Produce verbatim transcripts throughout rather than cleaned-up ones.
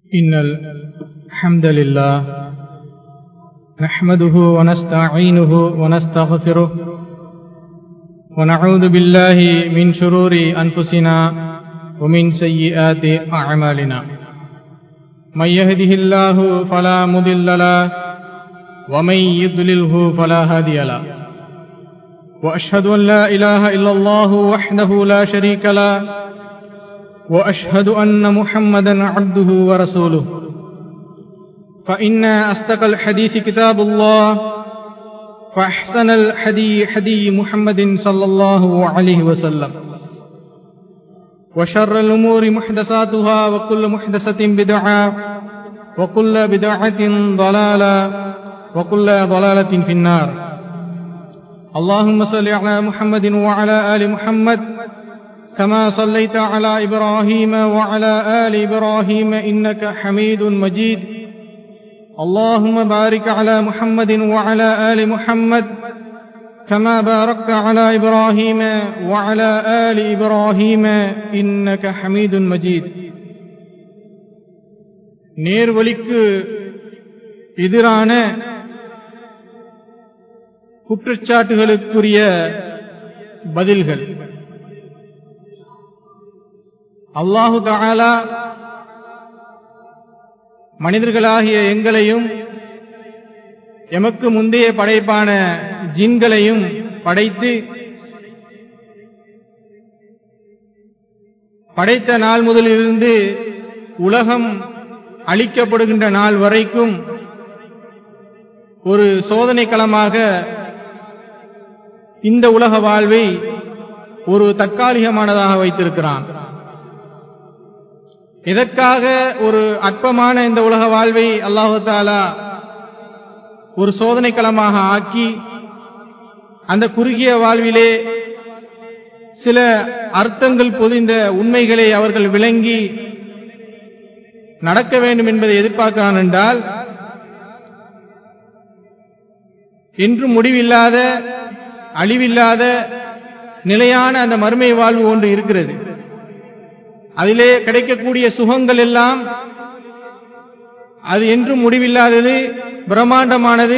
إن الحمد لله نحمده ونستعينه ونستغفره ونعوذ بالله من شرور أنفسنا ومن سيئات أعمالنا من يهده الله فلا مضل له ومن يضلله فلا هادي له وأشهد أن لا إله إلا الله وحده لا شريك له وأشهد أن محمدا عبده ورسوله فإن أصدق الحديث كتاب الله فأحسن الحدي حدي محمد صلى الله عليه وسلم وشر الأمور محدثاتها وكل محدثة بدعة وكل بدعة ضلالة وكل ضلالة في النار اللهم صل على محمد وعلى آل محمد كما صليت على إبراهيم وعلى آل إبراهيم إنك حميد مجيد اللهم بارك على محمد وعلى آل محمد كما باركت على إبراهيم وعلى آل إبراهيم إنك حميد مجيد நேர்வழிக்கு எதிரான குற்றச்சாட்டுகளுக்குரிய பதில்கள். அல்லாஹு தஆலா மனிதர்களாகிய எங்களையும் எமக்கு முந்தைய படைப்பான ஜின்களையும் படைத்து படைத்த நாள் முதலிலிருந்து உலகம் அழிக்கப்படுகின்ற நாள் வரைக்கும் ஒரு சோதனை களமாக இந்த உலக வாழ்வை ஒரு தற்காலிகமானதாக வைத்திருக்கிறான். இதற்காக ஒரு அற்பமான இந்த உலக வாழ்வை அல்லாஹு தஆலா ஒரு சோதனை களமாக ஆக்கி அந்த குறுகிய வாழ்விலே சில அர்த்தங்கள் பொதிந்த உண்மைகளை அவர்கள் விளங்கி நடக்க வேண்டும் என்பதை எதிர்பார்க்கிறான் என்றால், என்றும் முடிவில்லாத அழிவில்லாத நிலையான அந்த மறுமை வாழ்வு ஒன்று இருக்கிறது. அதிலே கிடைக்கக்கூடிய சுகங்கள் எல்லாம் அது என்றும் முடிவில்லாதது, பிரம்மாண்டமானது,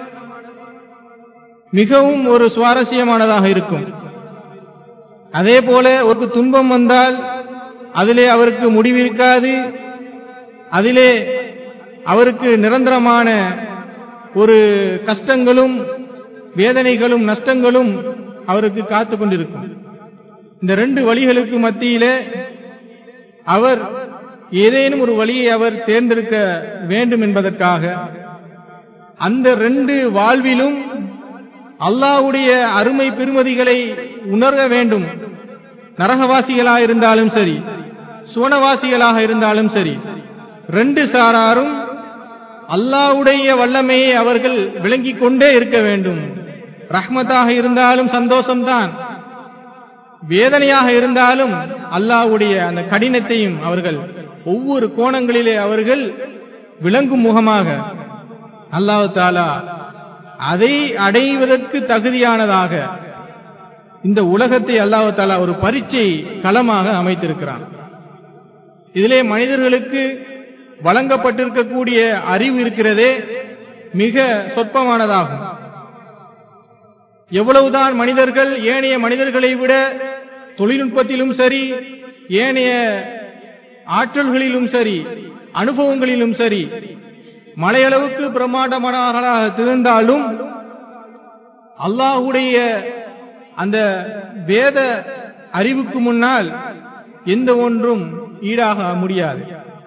மிகவும் ஒரு சுவாரஸ்யமானதாக இருக்கும். அதே போல ஒரு துன்பம் வந்தால் அதிலே அவருக்கு முடிவிருக்காது, அதிலே அவருக்கு நிரந்தரமான ஒரு கஷ்டங்களும் வேதனைகளும் நஷ்டங்களும் அவருக்கு காத்துக் கொண்டிருக்கும். இந்த ரெண்டு வழிகளுக்கு மத்தியிலே அவர் ஏதேனும் ஒரு வழியை அவர் தேர்ந்தெடுக்க வேண்டும் என்பதற்காக அந்த ரெண்டு வாழ்விலும் அல்லாஹ்வுடைய அருமை பெருமதிகளை உணர வேண்டும். நரகவாசிகளாக இருந்தாலும் சரி, சுவனவாசிகளாக இருந்தாலும் சரி, ரெண்டு சாராரும் அல்லாஹ்வுடைய வல்லமையை அவர்கள் விளங்கிக் கொண்டே இருக்க வேண்டும். ரஹ்மத்தாக இருந்தாலும் சந்தோஷம்தான், வேதனையாக இருந்தாலும் அல்லாஹ்வுடைய அந்த கடினத்தையும் அவர்கள் ஒவ்வொரு கோணங்களிலே அவர்கள் விளங்கும் முகமாக அல்லாஹ் தஆலா அதை அடைவதற்கு தகுதியானதாக இந்த உலகத்தை அல்லாஹ் தஆலா ஒரு பரீட்சை களமாக அமைத்திருக்கிறான். இதிலே மனிதர்களுக்கு வழங்கப்பட்டிருக்கக்கூடிய அறிவு இருக்கிறதே மிக சொற்பமானதாகும். எவ்வளவுதான் மனிதர்கள் ஏனைய மனிதர்களை விட தொழில்நுட்பத்திலும் சரி, ஏனைய ஆற்றல்களிலும் சரி, அனுபவங்களிலும் சரி மலையளவுக்கு பிரம்மாண்டமானவர்களாக திகழ்ந்தாலும் அல்லாஹ்வுடைய அந்த வேத அறிவுக்கு முன்னால் எந்த ஒன்றும் ஈடாக முடியாது.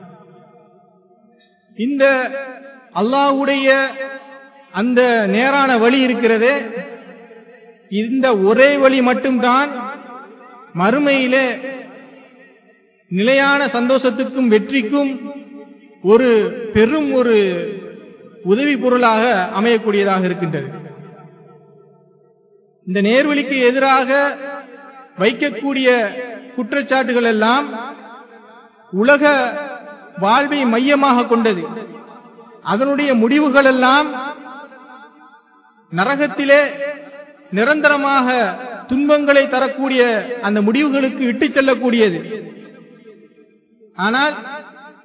இந்த அல்லாஹ்வுடைய அந்த நேரான வழி இருக்கிறதே, இந்த ஒரே வழி மட்டும்தான் மறுமையிலே நிலையான சந்தோஷத்துக்கும் வெற்றிக்கும் ஒரு பெரும் ஒரு உதவி பொருளாக அமையக்கூடியதாக இருக்கின்றது. இந்த நேர்வழிக்கு எதிராக வைக்கக்கூடிய குற்றச்சாட்டுகள் எல்லாம் உலக வாழ்வை மையமாக கொண்டது. அதனுடைய முடிவுகள் எல்லாம் நரகத்திலே நிரந்தரமாக துன்பங்களை தரக்கூடிய அந்த முடிவுகளுக்கு இட்டுச் செல்லக்கூடியது. ஆனால்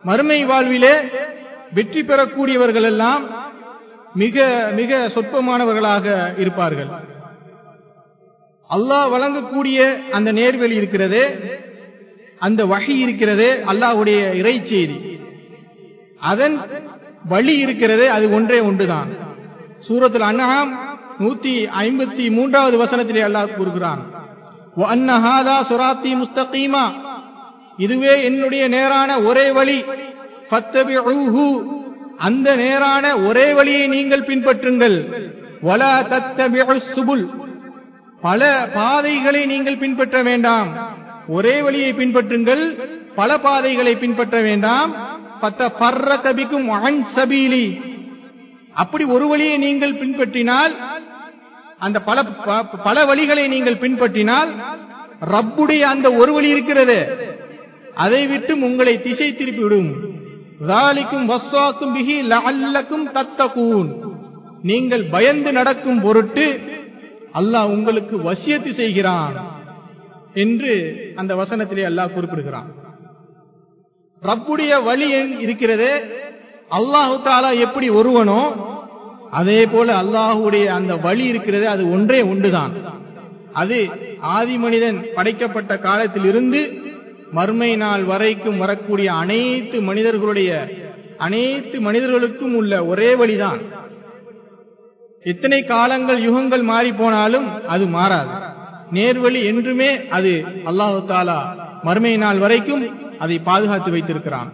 மறுமை வாழ்விலே வெற்றி பெறக்கூடியவர்கள் எல்லாம் மிக மிக சொற்பமானவர்களாக இருப்பார்கள். அல்லாஹ் வழங்கக்கூடிய அந்த நேர்வழி இருக்கிறதே, அந்த வஹி இருக்கிறதே, அல்லாஹ்வுடைய இறை செய்தி, அதன் வழி இருக்கிறதே, அது ஒன்றே ஒன்றுதான். சூரத்துல் அன்ஆம் நூத்தி ஐம்பத்தி மூன்றாவது வசனத்திலே அல்லாஹ் கூறுகிறான், வஅன்ன ஹாதா ஸிராத்தி முஸ்தகீமா, இதுவே என்னுடைய நேரான ஒரே வழி, ஃபத்தபிஊஹு, அந்த நேரான ஒரே வழியை நீங்கள் பின்பற்றுங்கள், வலா தத்தபிஉஸ் சுபுல், பல பாதைகளை நீங்கள் பின்பற்ற வேண்டாம், ஒரே வழியை பின்பற்றுங்கள், பல பாதைகளை பின்பற்ற வேண்டாம். ஃபத்தஃபர்ரக பிகும் அன் சபீலி, அப்படி ஒரு வழியை நீங்கள் பின்பற்றினால், அந்த பல பல வழிகளை நீங்கள் பின்பற்றினால் ரப்புடைய அந்த ஒரு வழி இருக்கிறது, அதை விட்டு உங்களை திசை திருப்பி விடும். ذَلِكُمْ وَصَّاكُمْ بِهِ لَعَلَّكُمْ تَتَّقُونَ, நீங்கள் பயந்து நடக்கும் பொருட்டு அல்லாஹ் உங்களுக்கு வசியத்து செய்கிறான் என்று அந்த வசனத்திலே அல்லாஹ் குறிப்பிடுகிறான். ரப்புடைய வழி இருக்கிறது, அல்லாஹு தஆலா எப்படி ஒருவனோ அதே போல அல்லாஹுடைய அந்த வழி இருக்கிறது, அது ஒன்றே ஒன்றுதான். அது ஆதி மனிதன் படைக்கப்பட்ட காலத்தில் இருந்து மறுமை நாள் வரைக்கும் வரக்கூடிய அனைத்து மனிதர்களுடைய அனைத்து மனிதர்களுக்கும் உள்ள ஒரே வழிதான். எத்தனை காலங்கள் யுகங்கள் மாறி போனாலும் அது மாறாது. நேர்வழி என்றுமே அது அல்லாஹு தஆலா மறுமை நாள் வரைக்கும் அதை பாதுகாத்து வைத்திருக்கிறான்.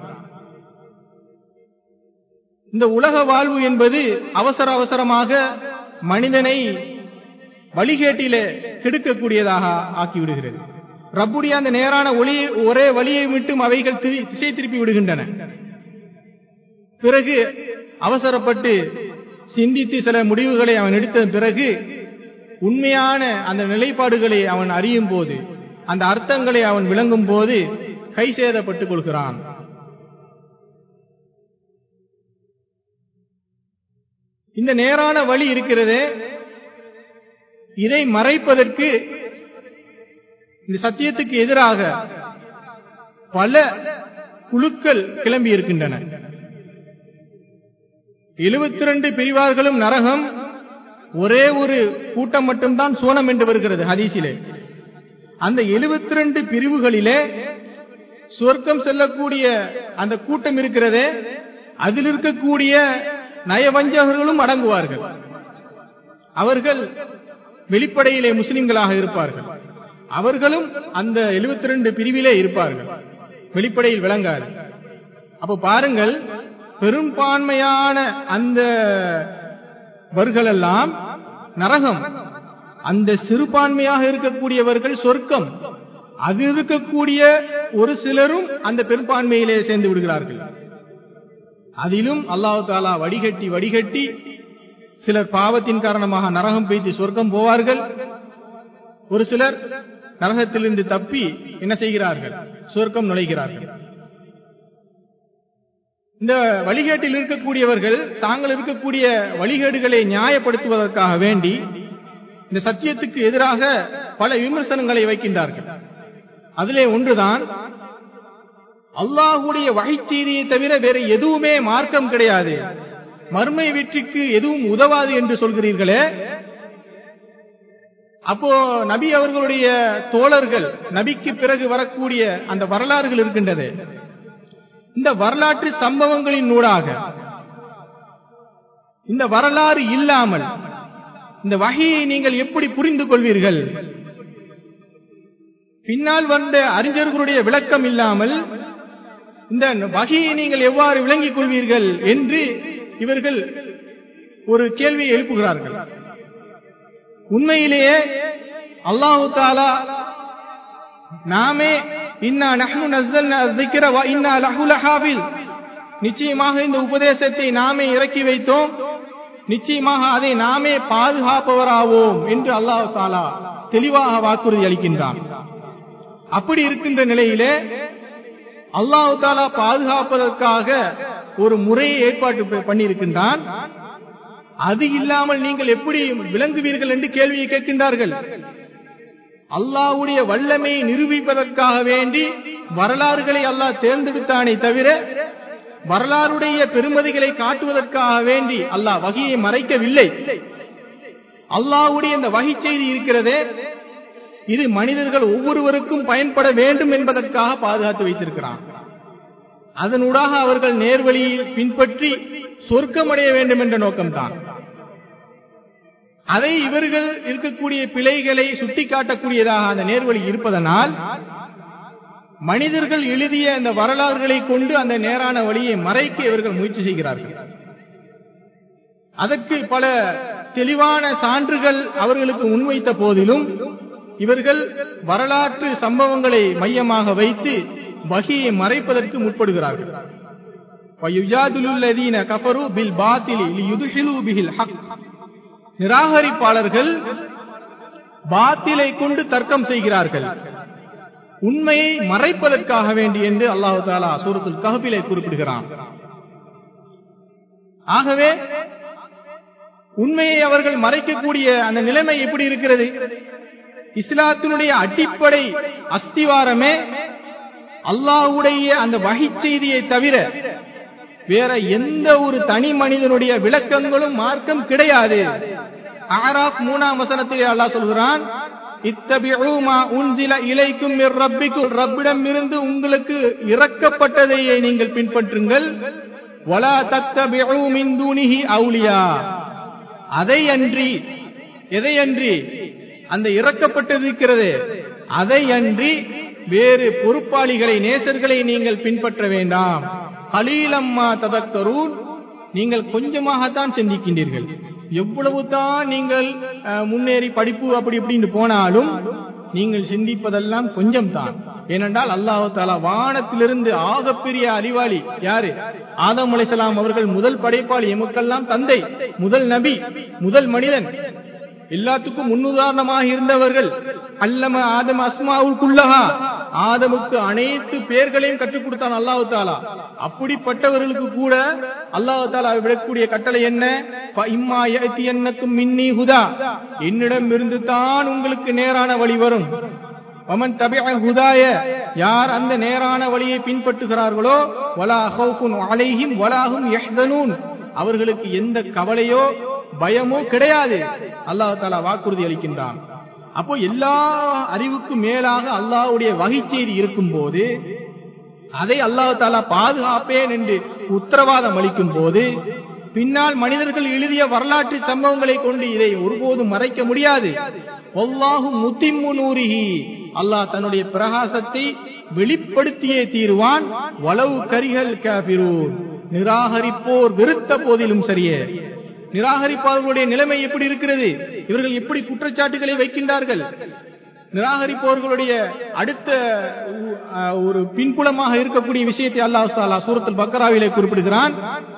இந்த உலக வாழ்வு என்பது அவசர அவசரமாக மனிதனை வழிகேட்டிலே கெடுக்கக்கூடியதாக ஆக்கிவிடுகிறது. ரப்புடைய அந்த நேரான ஒளி ஒரே வழியை விட்டும் அவைகள் திசை திருப்பி விடுகின்றன. பிறகு அவசரப்பட்டு சிந்தித்து சில முடிவுகளை அவன் எடுத்த பிறகு உண்மையான அந்த நிலைப்பாடுகளை அவன் அறியும் போது, அந்த அர்த்தங்களை அவன் விளங்கும் போது கை சேதப்பட்டுக் கொள்கிறான். இந்த நேரான வழி இருக்கிறது, இதை மறைப்பதற்கு இந்த சத்தியத்துக்கு எதிராக பல குழுக்கள் கிளம்பி இருக்கின்றன. எழுபத்தி இரண்டு பிரிவார்களும் நரகம், ஒரே ஒரு கூட்டம் மட்டும்தான் சோனம் என்று வருகிறது ஹதீஸிலே. அந்த எழுபத்தி இரண்டு பிரிவுகளிலே சொர்க்கம் செல்லக்கூடிய அந்த கூட்டம் இருக்கிறதே, அதில் இருக்கக்கூடிய நயவஞ்சகர்களும் அடங்குவார்கள். அவர்கள் வெளிப்படையிலே முஸ்லிம்களாக இருப்பார்கள், அவர்களும் அந்த எழுபத்தி இரண்டு பிரிவிலே இருப்பார்கள், வெளிப்படையில் விளங்காது. அப்ப பாருங்கள், பெரும்பான்மையான அந்த வர்களெல்லாம் நரகம், அந்த சிறுபான்மையாக இருக்கக்கூடியவர்கள் சொர்க்கம், அது இருக்கக்கூடிய ஒரு சிலரும் அந்த பெரும்பான்மையிலே சேர்ந்து விடுகிறார்கள். அதிலும் அல்லாஹ் தஆலா வடிகட்டி வடிகட்டி சிலர் பாவத்தின் காரணமாக நரகம் பெய்து சொர்க்கம் போவார்கள், ஒரு சிலர் நரகத்திலிருந்து தப்பி என்ன செய்கிறார்கள், சொர்க்கம் நுழைகிறார்கள். இந்த வழிகேட்டில் இருக்கக்கூடியவர்கள் தாங்கள் இருக்கக்கூடிய வழிகேடுகளை நியாயப்படுத்துவதற்காக வேண்டி இந்த சத்தியத்துக்கு எதிராக பல விமர்சனங்களை வைக்கின்றார்கள். அதிலே ஒன்றுதான், அல்லாஹ்வுடைய வஹி செய்தியை தவிர வேற எதுவுமே மார்க்கம் கிடையாது, மறுமை வெற்றிக்கு எதுவும் உதவாது என்று சொல்கிறீர்களே. அப்போ நபி அவர்களுடைய தோழர்கள், நபிக்கு பிறகு வரக்கூடிய அந்த வரலாறுகள் இருக்கின்றது, இந்த வரலாற்று சம்பவங்களின் ஊடாக இந்த வரலாறு இல்லாமல் இந்த வஹியை நீங்கள் எப்படி புரிந்து கொள்வீர்கள்? பின்னால் வந்த அறிஞர்களுடைய விளக்கம் இல்லாமல் இந்த வஹியை நீங்கள் எவ்வாறு விளங்கிக் கொள்வீர்கள் என்று இவர்கள் ஒரு கேள்வியை எழுப்புகிறார்கள். உண்மையிலேயே அல்லாஹு தஆலா நாமே இன்னா நஹ்னு நஸல்னா அஸ்ஸிக்ர வ இன்னா லஹு லஹாஃபில், நிச்சயமாக இந்த உபதேசத்தை நாமே இறக்கி வைத்தோம், நிச்சயமாக அதை நாமே பாதுகாப்பவராவோம் என்று அல்லாஹ் தஆலா தெளிவாக வாக்குறுதி அளிக்கின்றான். அப்படி இருக்கின்ற நிலையிலே அல்லாஹ் தஆலா பாதுகாப்பதற்காக ஒரு முறையை ஏற்பாடு பண்ணியிருக்கின்றான். அது இல்லாமல் நீங்கள் எப்படி விளங்குவீர்கள் என்று கேள்வியை கேட்கின்றார்கள். அல்லாஹ்வுடைய வல்லமையை நிரூபிப்பதற்காக வேண்டி வரலாறுகளை அல்லாஹ் தேர்ந்தெடுத்தானே தவிர வரலாறுடைய பெருமதிகளை காட்டுவதற்காக வேண்டி அல்லாஹ் வஹியை மறைக்கவில்லை. அல்லாஹ்வுடைய இந்த வஹி செய்தி இருக்கிறதே, இது மனிதர்கள் ஒவ்வொருவருக்கும் பயன்பட வேண்டும் என்பதற்காக பாதுகாத்து வைத்திருக்கிறான். அதனூடாக அவர்கள் நேர்வழியில் பின்பற்றி சொர்க்கமடைய வேண்டும் என்ற நோக்கம்தான். அதை இவர்கள் இருக்கக்கூடிய பிழைகளை சுட்டிக்காட்டக்கூடியதாக அந்த நேர்வழி இருப்பதனால் மனிதர்கள் எழுதிய அந்த வரலாறுகளை கொண்டு அந்த நேரான வழியை மறைக்க இவர்கள் முயற்சி செய்கிறார்கள். அதற்கு பல தெளிவான சான்றுகள் அவர்களுக்கு முன்வைத்த போதிலும் இவர்கள் வரலாற்று சம்பவங்களை மையமாக வைத்து வஹியை மறைப்பதற்கு முற்படுகிறார்கள். நிராகரிப்பாளர்கள் பாத்திலை கொண்டு தர்க்கம் செய்கிறார்கள், உண்மையை மறைப்பதற்காக வேண்டி என்று அல்லாஹ் தஆலா சூரத்துல் கஹ்ஃபிலே குறிப்பிடுகிறான். ஆகவே உண்மையை அவர்கள் மறைக்கக்கூடிய அந்த நிலைமை எப்படி இருக்கிறது? இஸ்லாத்தினுடைய அடிப்படை அஸ்திவாரமே அல்லாஹ்வுடைய அந்த வஹி செய்தியை தவிர வேற எந்த ஒரு தனி மனிதனுடைய விளக்கங்களும் மார்க்கம் கிடையாது. ஆராஃப் மூணாம் வசனத்திலே அல்லாஹ் சொல்கிறான், இத்தபிஉ மா உன்சில இலைக்கும் மிர் ரப்பிக்கும், ரப்பிடம் இருந்து உங்களுக்கு இறக்கப்பட்டதை நீங்கள் பின்பற்றுங்கள். வலா தத்தபிஉ மின் தூனிஹி அவுலியா, அதை அன்றி எதை அன்றி அந்த இறக்கப்பட்டது இருக்கிறது அதை அன்றி வேறு பொறுப்பாளிகளை நேசர்களை நீங்கள் பின்பற்ற வேண்டாம். கலீலம்மா ததக்கரூன், நீங்கள் கொஞ்சமாகத்தான் சிந்திக்கின்றீர்கள். எவ்வளவு தான் நீங்கள் முன்னேறி படிப்பு அப்படி இப்படின்னு போனாலும் நீங்கள் சிந்திப்பதெல்லாம் கொஞ்சம் தான். ஏனென்றால் அல்லாஹ் தஆலா வானத்திலிருந்து ஆகப்பெரிய அறிவாளி யாரு? ஆதம் அலைஹிஸ்ஸலாம் அவர்கள் முதல் படைப்பாளி, எமக்கெல்லாம் தந்தை, முதல் நபி, முதல் மனிதன், எல்லாத்துக்கும் முன்னுதாரணமாக இருந்தவர்கள். அல்லம ஆதம் அஸ்மாவுல் குல்லஹா, ஆதமுக்கு அனைத்து பெயர்களையும் கற்றுக் கொடுத்தான் அல்லாஹ் தஆலா. அப்படிப்பட்டவர்களுக்கு கூட அல்லாஹ் தஆலா விடக்கூடிய கட்டளை என்ன? ஃபஇம்மா யஅதியன்னக்கும் மின்னி ஹுதா, என்னிடம் இருந்து தான் உங்களுக்கு நேரான வழி வரும். வமன் தபிஅ ஹுதாய, யார் அந்த நேரான வழியை பின்பற்றுகிறார்களோ, வலா ஹௌஃபுன் அலைஹிம் வலா ஹும் யஹ்ஸனூன், அவர்களுக்கு எந்த கவலையோ பயமோ கிடையாது. அல்லாஹ் தஆலா வாக்குறுதி அளிக்கின்றான். அப்போ எல்லா அறிவுக்கும் மேலாக அல்லாஹ்வுடைய வஹி செய்தி இருக்கும் போது அதை அல்லாஹ் தஆலா பாதுகாப்பேன் என்று உத்தரவாதம் அளிக்கும் போது பின்னால் மனிதர்கள் எழுதிய வரலாற்று சம்பவங்களை கொண்டு இதை ஒருபோதும் மறைக்க முடியாது. வல்லாஹு முத்திம்மு நூரிஹி, அல்லாஹ் தன்னுடைய பிரகாசத்தை வெளிப்படுத்தியே தீருவான். வலவு கரிஹல் காஃபிரூன், நிராகரிப்போர் வெறுத்த போதிலும் சரியே. நிராகரிப்பாளர்களுடைய நிலைமை எப்படி இருக்கிறது? இவர்கள் எப்படி குற்றச்சாட்டுகளை வைக்கின்றார்கள்? நிராகரிப்பவர்களுடைய அடுத்த ஒரு பின்புலமாக இருக்கக்கூடிய விஷயத்தை அல்லாஹ் தஆலா சூரத்துல் பக்ராவிலே குறிப்பிடுகிறான்.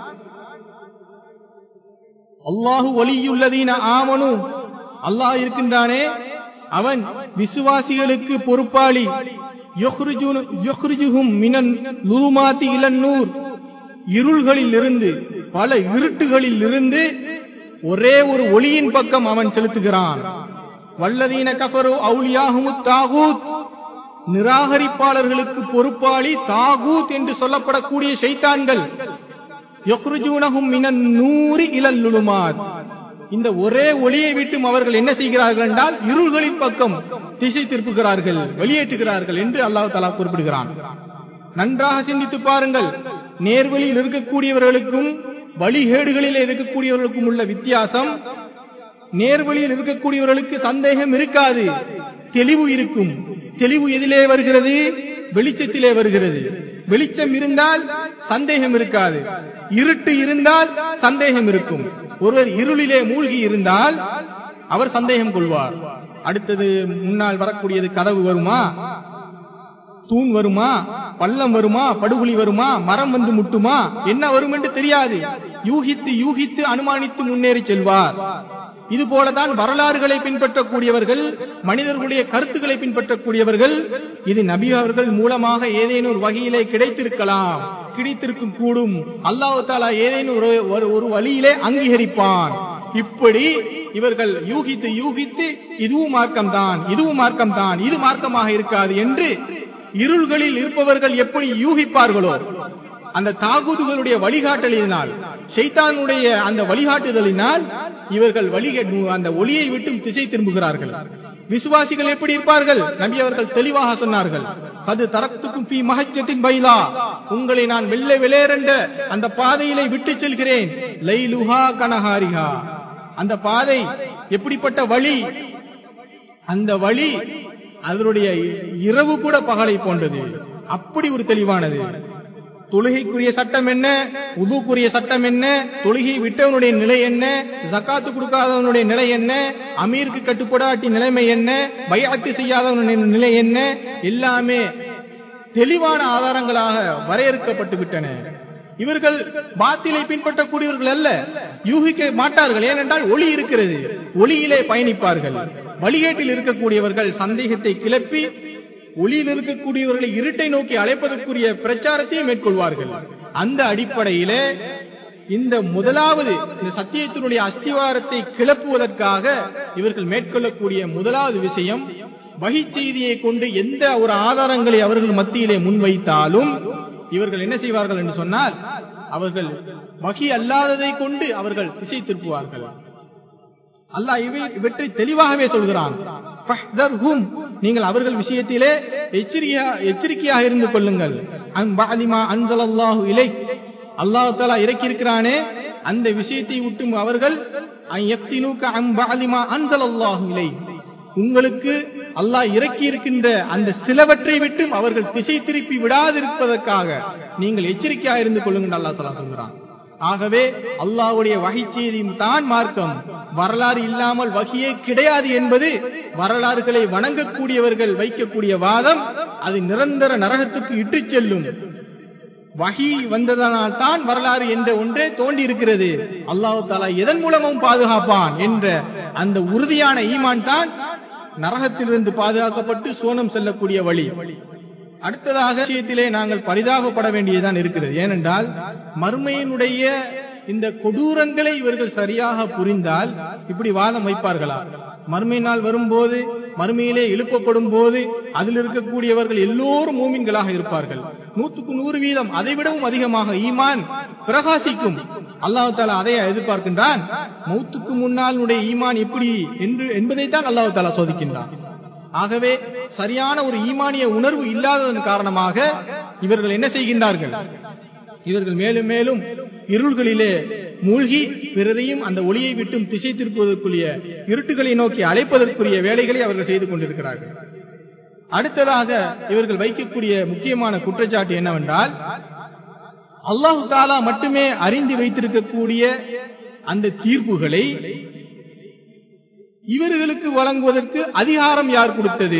அல்லாஹு வலியுல்லதீன ஆமனு, அல்லாஹ் இருக்கின்றானே அவன் விசுவாசிகளுக்கு பொறுப்பாளி. யுக்ரிஜுஹும் மினன் லுலுமாத்தி இலன் நூர், இருள்களில் இருந்து, பல இருட்டுகளில் இருந்து ஒரே ஒரு ஒளியின் பக்கம் அவன் செலுத்துகிறான். வல்லதீன கஃபரு அவுலியாஹுமுத் தாகூத், நிராகரிப்பாளர்களுக்கு பொறுப்பாளி தாகூத் என்று சொல்லப்படக்கூடிய ஷைத்தான்கள். யுக்ரிஜூனஹும் மினன் நூரி இலல் லுலுமாத், இந்த ஒரே ஒளியை விட்டும் அவர்கள் என்ன செய்கிறார்கள் என்றால் இருள்களின் பக்கம் திசை திருப்புகிறார்கள், வெளியேற்றுகிறார்கள் என்று அல்லாஹ் தஆலா குறிப்பிடுகிறான். நன்றாக சிந்தித்து பாருங்கள். நேர்வழியில் இருக்கக்கூடியவர்களுக்கும் வழிகேடுகளில் இருக்கக்கூடியவர்களுக்கும் உள்ள வித்தியாசம், நேர்வழியில் இருக்கக்கூடியவர்களுக்கு சந்தேகம் இருக்காது, தெளிவு இருக்கும். தெளிவு எதிலே வருகிறது? வெளிச்சத்திலே வருகிறது. வெளிச்சம் இருந்தால் சந்தேகம் இருக்காது, இருட்டு இருந்தால் சந்தேகம் இருக்கும். ஒருவர் இருளிலே மூழ்கி இருந்தால் அவர் சந்தேகம் கொள்வார். அடுத்தது முன்னால் வரக்கூடியது கதவு வருமா, தூண் வருமா, பள்ளம் வருமா, படுகுழி வருமா, மரம் வந்து முட்டுமா, என்ன வரும் என்று தெரியாது. யூகித்து யூகித்து அனுமானித்து முன்னேறி செல்வார். இது போலதான் வரலாறுகளை பின்பற்றக்கூடியவர்கள், மனிதர்களுடைய கருத்துக்களை பின்பற்றக்கூடியவர்கள், இது நபி அவர்கள் மூலமாக ஏதேனும் ஒரு வகையிலே கிடைத்திருக்கலாம், கிடைத்திருக்கும் கூடும், அல்லாஹ் தஆலா ஏதேனும் ஒரு வழியிலே அங்கீகரிப்பான். இப்படி இவர்கள் யூகித்து யூகித்து இதுவும் மார்க்கம்தான், இதுவும் மார்க்கம்தான், இது மார்க்கமாக இருக்காது என்று இருள்களில் இருப்பவர்கள் எப்படி யூகிப்பார்களோ அந்த தாகூதுகளுடைய வழிகாட்டலினால், ஷைத்தானுடைய அந்த வழிகாட்டுதலினால் இவர்கள் வழி அந்த ஒளியை விட்டு திசை திரும்புகிறார்கள். விசுவாசிகள் எப்படி இருப்பார்கள்? நபி அவர்கள் தெளிவாக சொன்னார்கள், அது தரக்துக்கும் ஃபீ மஹஜ்ஜத்தின் பைலா, உங்களை நான் வெள்ளை வெளியேறண்ட அந்த பாதையிலே விட்டு செல்கிறேன். லைலுஹா கனஹாரிஹா, அந்த பாதை எப்படிப்பட்ட வழி? அந்த வழி அதனுடைய இரவு கூட பகலை போன்றது. அப்படி ஒரு தெளிவானது. தொழுகைக்குரிய சட்டம் என்ன, உதுக்குரிய சட்டம் என்ன, தொழுகை விட்டவனுடைய நிலை என்ன, ஜகாத்து கொடுக்காதவனுடைய நிலை என்ன, அமீருக்கு கட்டுப்படாட்டி நிலைமை என்ன, பைஅத்து செய்யாதவனுடைய நிலை என்ன, எல்லாமே தெளிவான ஆதாரங்களாக வரையறுக்கப்பட்டு விட்டன. இவர்கள் பாத்திலை பின்பற்றக்கூடியவர்கள் அல்ல, யூகிக்க மாட்டார்கள். ஏனென்றால் ஒளி இருக்கிறது, ஒளியிலே பயணிப்பார்கள். வழிகேட்டில் இருக்கக்கூடியவர்கள் சந்தேகத்தை கிளப்பி ஒளியில் இருக்கக்கூடியவர்களை இருட்டை நோக்கி அழைப்பதற்குரிய பிரச்சாரத்தை மேற்கொள்வார்கள். அந்த அடிப்படையிலே இந்த முதலாவது இந்த சத்தியத்தினுடைய அஸ்திவாரத்தை கிளப்புவதற்காக இவர்கள் மேற்கொள்ளக்கூடிய முதலாவது விஷயம், வஹி செய்தியை கொண்டு எந்த ஒரு ஆதாரங்களை அவர்கள் மத்தியிலே முன்வைத்தாலும் இவர்கள் என்ன செய்வார்கள் என்று சொன்னால், அவர்கள் வஹி அல்லாததை கொண்டு அவர்கள் திசை திருப்புவார்கள். அல்லாஹ் இவற்றை தெளிவாகவே சொல்கிறான், நீங்கள் அவர்கள் விஷயத்திலே எச்சரிக்கையாக இருந்து கொள்ளுங்கள். அல்லாஹ் தஆலா இறக்கி இருக்கிறானே அந்த விஷயத்தை விட்டும் அவர்கள் உங்களுக்கு அல்லாஹ் இறக்கி இருக்கின்ற அந்த சிலவற்றை விட்டும் அவர்கள் திசை திருப்பி விடாதிருப்பதற்காக நீங்கள் எச்சரிக்கையாக இருந்து கொள்ளுங்கள் அல்லாஹ் தஆலா சொல்கிறான். ஆகவே அல்லாஹ்வுடைய வஹி செய்தி தான் மார்க்கம். வரலாறு இல்லாமல் வஹியே கிடையாது என்பது வரலாறுகளை வணங்கக்கூடியவர்கள் வைக்கக்கூடிய வாதம். அது நிரந்தர நரகத்துக்கு இட்டுச் செல்லும். வஹி வந்ததனால் தான் வரலாறு என்ற ஒன்றே தோண்டி இருக்கிறது. அல்லாஹ் தஆலா எதன் மூலமும் பாதுகாப்பான் என்ற அந்த உறுதியான ஈமான் தான் நரகத்திலிருந்து பாதுகாக்கப்பட்டு சோனம் செல்லக்கூடிய வழி. அடுத்ததாக விஷயத்திலே நாங்கள் பரிதாபப்பட வேண்டியதுதான் இருக்கிறது. ஏனென்றால் மறுமையினுடைய இந்த கொடூரங்களை இவர்கள் சரியாக புரிந்தால் இப்படி வாதம் வைப்பார்களா? மறுமை நாள் வரும்போது, மறுமையிலே எழுப்பப்படும் போது அதில் இருக்கக்கூடியவர்கள் எல்லோரும் மூமின்களாக இருப்பார்கள். நூற்றுக்கு நூறு வீதம் அதைவிடவும் அதிகமாக ஈமான் பிரகாசிக்கும். அல்லாஹ் தஆலா அதை எதிர்பார்க்கின்றான். மௌத்துக்கு முன்னால் ஈமான் எப்படி என்று என்பதைத்தான் அல்லாஹ் தஆலா சோதிக்கின்றான். ஆகவே சரியான ஒரு ஈமானிய உணர்வு இல்லாததன் காரணமாக இவர்கள் என்ன செய்கின்றார்கள்? இவர்கள் மேலும் மேலும் இருள்களிலே மூழ்கி பிறரையும் அந்த ஒளியை விட்டும் திசை திருப்புவதற்குரிய இருட்டுகளை நோக்கி அழைப்பதற்குரிய வேலைகளை அவர்கள் செய்து கொண்டிருக்கிறார்கள். அடுத்ததாக இவர்கள் வைக்கக்கூடிய முக்கியமான குற்றச்சாட்டு என்னவென்றால், அல்லாஹ் தஆலா மட்டுமே அறிந்து வைத்திருக்கக்கூடிய அந்த தீர்ப்புகளை இவர்களுக்கு வழங்குவதற்கு அதிகாரம் யார் கொடுத்தது?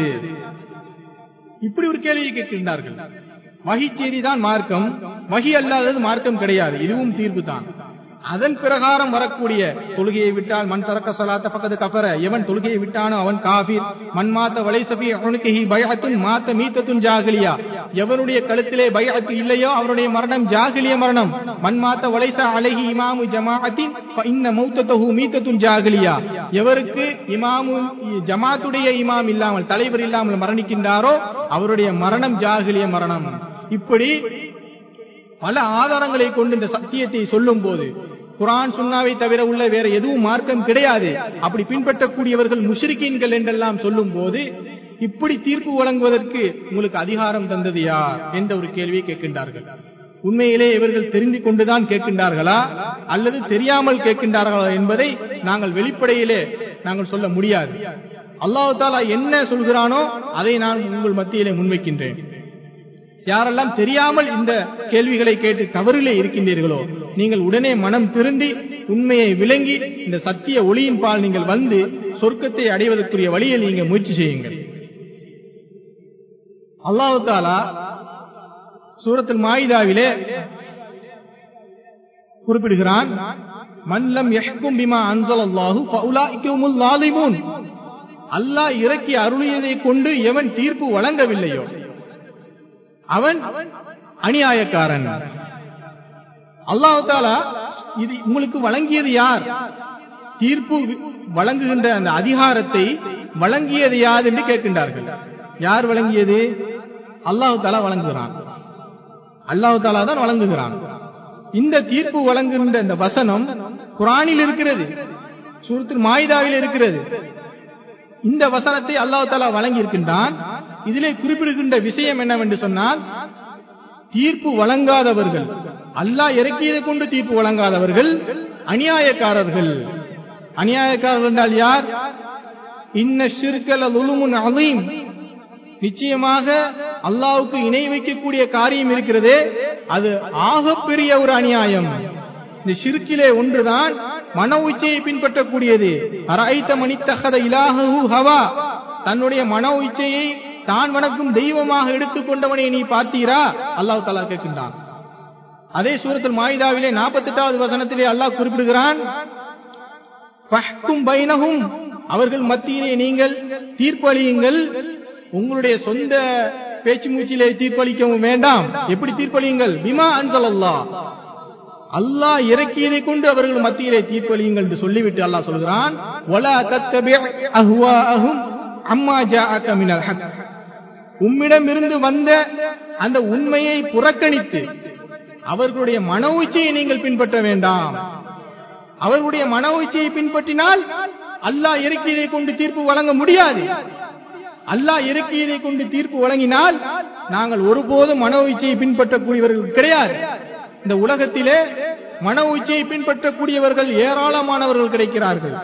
இப்படி ஒரு கேள்வியை கேட்கின்றார்கள். வஹி செய்திதான் மார்க்கம், வஹி அல்லாதது மார்க்கம் கிடையாது, இதுவும் தீர்ப்பு தான். அதன் பிரகாரம் வரக்கூடிய தொழுகையை விட்டால் மன் தரக்க ஸலாத்த ஃபகத் கஃபர, எவன் தொழுகையை விட்டானோ அவன் காஃபிர். மன் மாத்த வலைஸ ஃபீ உன்கிஹி பைஅத்துன் மாத்த மீத்தத்துன் ஜாஹிலியா, எவனுடைய கழுத்திலே பைஅத் இல்லையோ அவருடைய மரணம் ஜாஹிலிய மரணம். மன் மாத்த வலைஸ அலைஹி இமாமு ஜமாஅத்தின் ஃபஇன்ன மௌத்தஹு மீத்தத்துன் ஜாஹிலியா, எவருக்கு இமாமு ஜமாத்துடைய இமாம் இல்லாமல் தலைவர் இல்லாமல் மரணிக்கின்றாரோ அவருடைய மரணம் ஜாஹிலிய மரணம். இப்படி பல ஆதாரங்களை கொண்டு இந்த சத்தியத்தை சொல்லும் போது குர்ஆன் சுன்னாவை தவிர உள்ள வேற எதுவும் மார்க்கம் கிடையாது, அப்படி பின்பற்றக்கூடியவர்கள் முஷ்ரிக்கீன்கள் என்றெல்லாம் சொல்லும் போது இப்படி தீர்ப்பு வழங்குவதற்கு உங்களுக்கு அதிகாரம் தந்தது யார் என்ற ஒரு கேள்வியை கேட்கின்றார்கள். உண்மையிலே இவர்கள் தெரிந்து கொண்டுதான் கேட்கின்றார்களா அல்லது தெரியாமல் கேட்கின்றார்களா என்பதை நாங்கள் வெளிப்படையிலே நாங்கள் சொல்ல முடியாது. அல்லாஹ் தஆலா என்ன சொல்கிறானோ அதை நான் உங்கள் மத்தியிலே முன்வைக்கின்றேன். யாரெல்லாம் தெரியாமல் இந்த கேள்விகளை கேட்டு தவறிலே இருக்கின்றீர்களோ நீங்கள் உடனே மனம் திருந்தி உண்மையை விளங்கி இந்த சத்திய ஒளியின் பால் நீங்கள் வந்து சொர்க்கத்தை அடைவதற்குரிய வழியை நீங்கள் முயற்சி செய்யுங்கள். அல்லாஹ் தஆலா சூரத்துல் மாயிதாவிலே குறிப்பிடுகிறான், மன் லம் யஹ்கும் பிமா அன்ஸலல்லாஹு ஃபஉலாயிக ஹுமுல் ஸாலிமூன், அல்லாஹ் இறக்கி அருளியதை கொண்டு எவன் தீர்ப்பு வழங்கவில்லையோ அவன் அநியாயக்காரன். அல்லாஹ் தஆலா இது உங்களுக்கு வழங்கியது யார்? தீர்ப்பு வழங்குகின்ற அந்த அதிகாரத்தை வழங்கியது யார் என்று கேட்கின்றார்கள். யார் வழங்கியது? அல்லாஹ் தஆலா வழங்குகிறான். அல்லாஹ் தஆலா தான் வழங்குகிறான். இந்த தீர்ப்பு வழங்குகின்ற இந்த வசனம் குர்ஆனில் இருக்கிறது, சூரத்துல் மாயிதாவில் இருக்கிறது. இந்த வசனத்தை அல்லாஹ் தஆலா வழங்கி இருக்கின்றான். இதிலே குறிப்பிடுகின்ற விஷயம் என்னவென்று சொன்னால், தீர்ப்பு வழங்காதவர்கள், அல்லாஹ் இறக்கியதை கொண்டு தீர்ப்பு வழங்காதவர்கள் அநியாயக்காரர்கள். அநியாயக்காரர்கள் என்றால் யார்? இன்ன ஷிர்க லதுல்முன் அஸீம், நிச்சயமாக அல்லாஹ்வுக்கு இணை வைக்கக்கூடிய காரியம் இருக்கிறதே அது ஆகப்பெரிய ஒரு அநியாயம். இந்த ஷிர்கிலே ஒன்றுதான் மன இச்சையை பின்பற்றக்கூடியது. அரஐத மனித்தஹத இலாஹு ஹவா, தன்னுடைய மன இச்சையை தான் வணங்கும் தெய்வமாக எடுத்துக்கொண்டவனை நீ பார்த்தீரா? அல்லாஹ் தஆலா கேட்கின்றான். அதே சூரத்துல் மாயிதாவிலே நாற்பத்தி எட்டாவது வசனத்திலே அல்லாஹ் குறிப்பிடுகிறான், ஃபஹ்கும் பைனஹும், அவர்கள் மத்தியிலே நீங்கள் தீர்ப்பளியுங்கள். உங்களுடைய சொந்த பேச்சு மூச்சிலே தீர்ப்பளிக்கவும் வேண்டாம். எப்படி தீர்ப்பளியுங்கள்? பிமா அன்ஸலல்லாஹ், அல்லாஹ் இறக்கியதை கொண்டு அவர்கள் மத்தியிலே தீர்ப்பளியுங்கள் என்று சொல்லிவிட்டு அல்லாஹ் சொல்கிறான், வலா தத்தபி அஹ்வாஅஹும் அம்மா ஜாஅக மினல் ஹக், உம்மிடம் இருந்து வந்த அந்த உண்மையை புறக்கணித்து அவர்களுடைய மன இச்சையை நீங்கள் பின்பற்ற வேண்டாம். அவர்களுடைய மன இச்சையை பின்பற்றினால் அல்லாஹ் இறக்கியதை கொண்டு தீர்ப்பு வழங்க முடியாது. அல்லாஹ் இறக்கியதை கொண்டு தீர்ப்பு வழங்கினால் நாங்கள் ஒருபோதும் மன இச்சையை பின்பற்றக்கூடியவர்கள் கிடையாது. இந்த உலகத்திலே மன இச்சையை பின்பற்றக்கூடியவர்கள் ஏராளமானவர்கள் கிடைக்கிறார்கள்.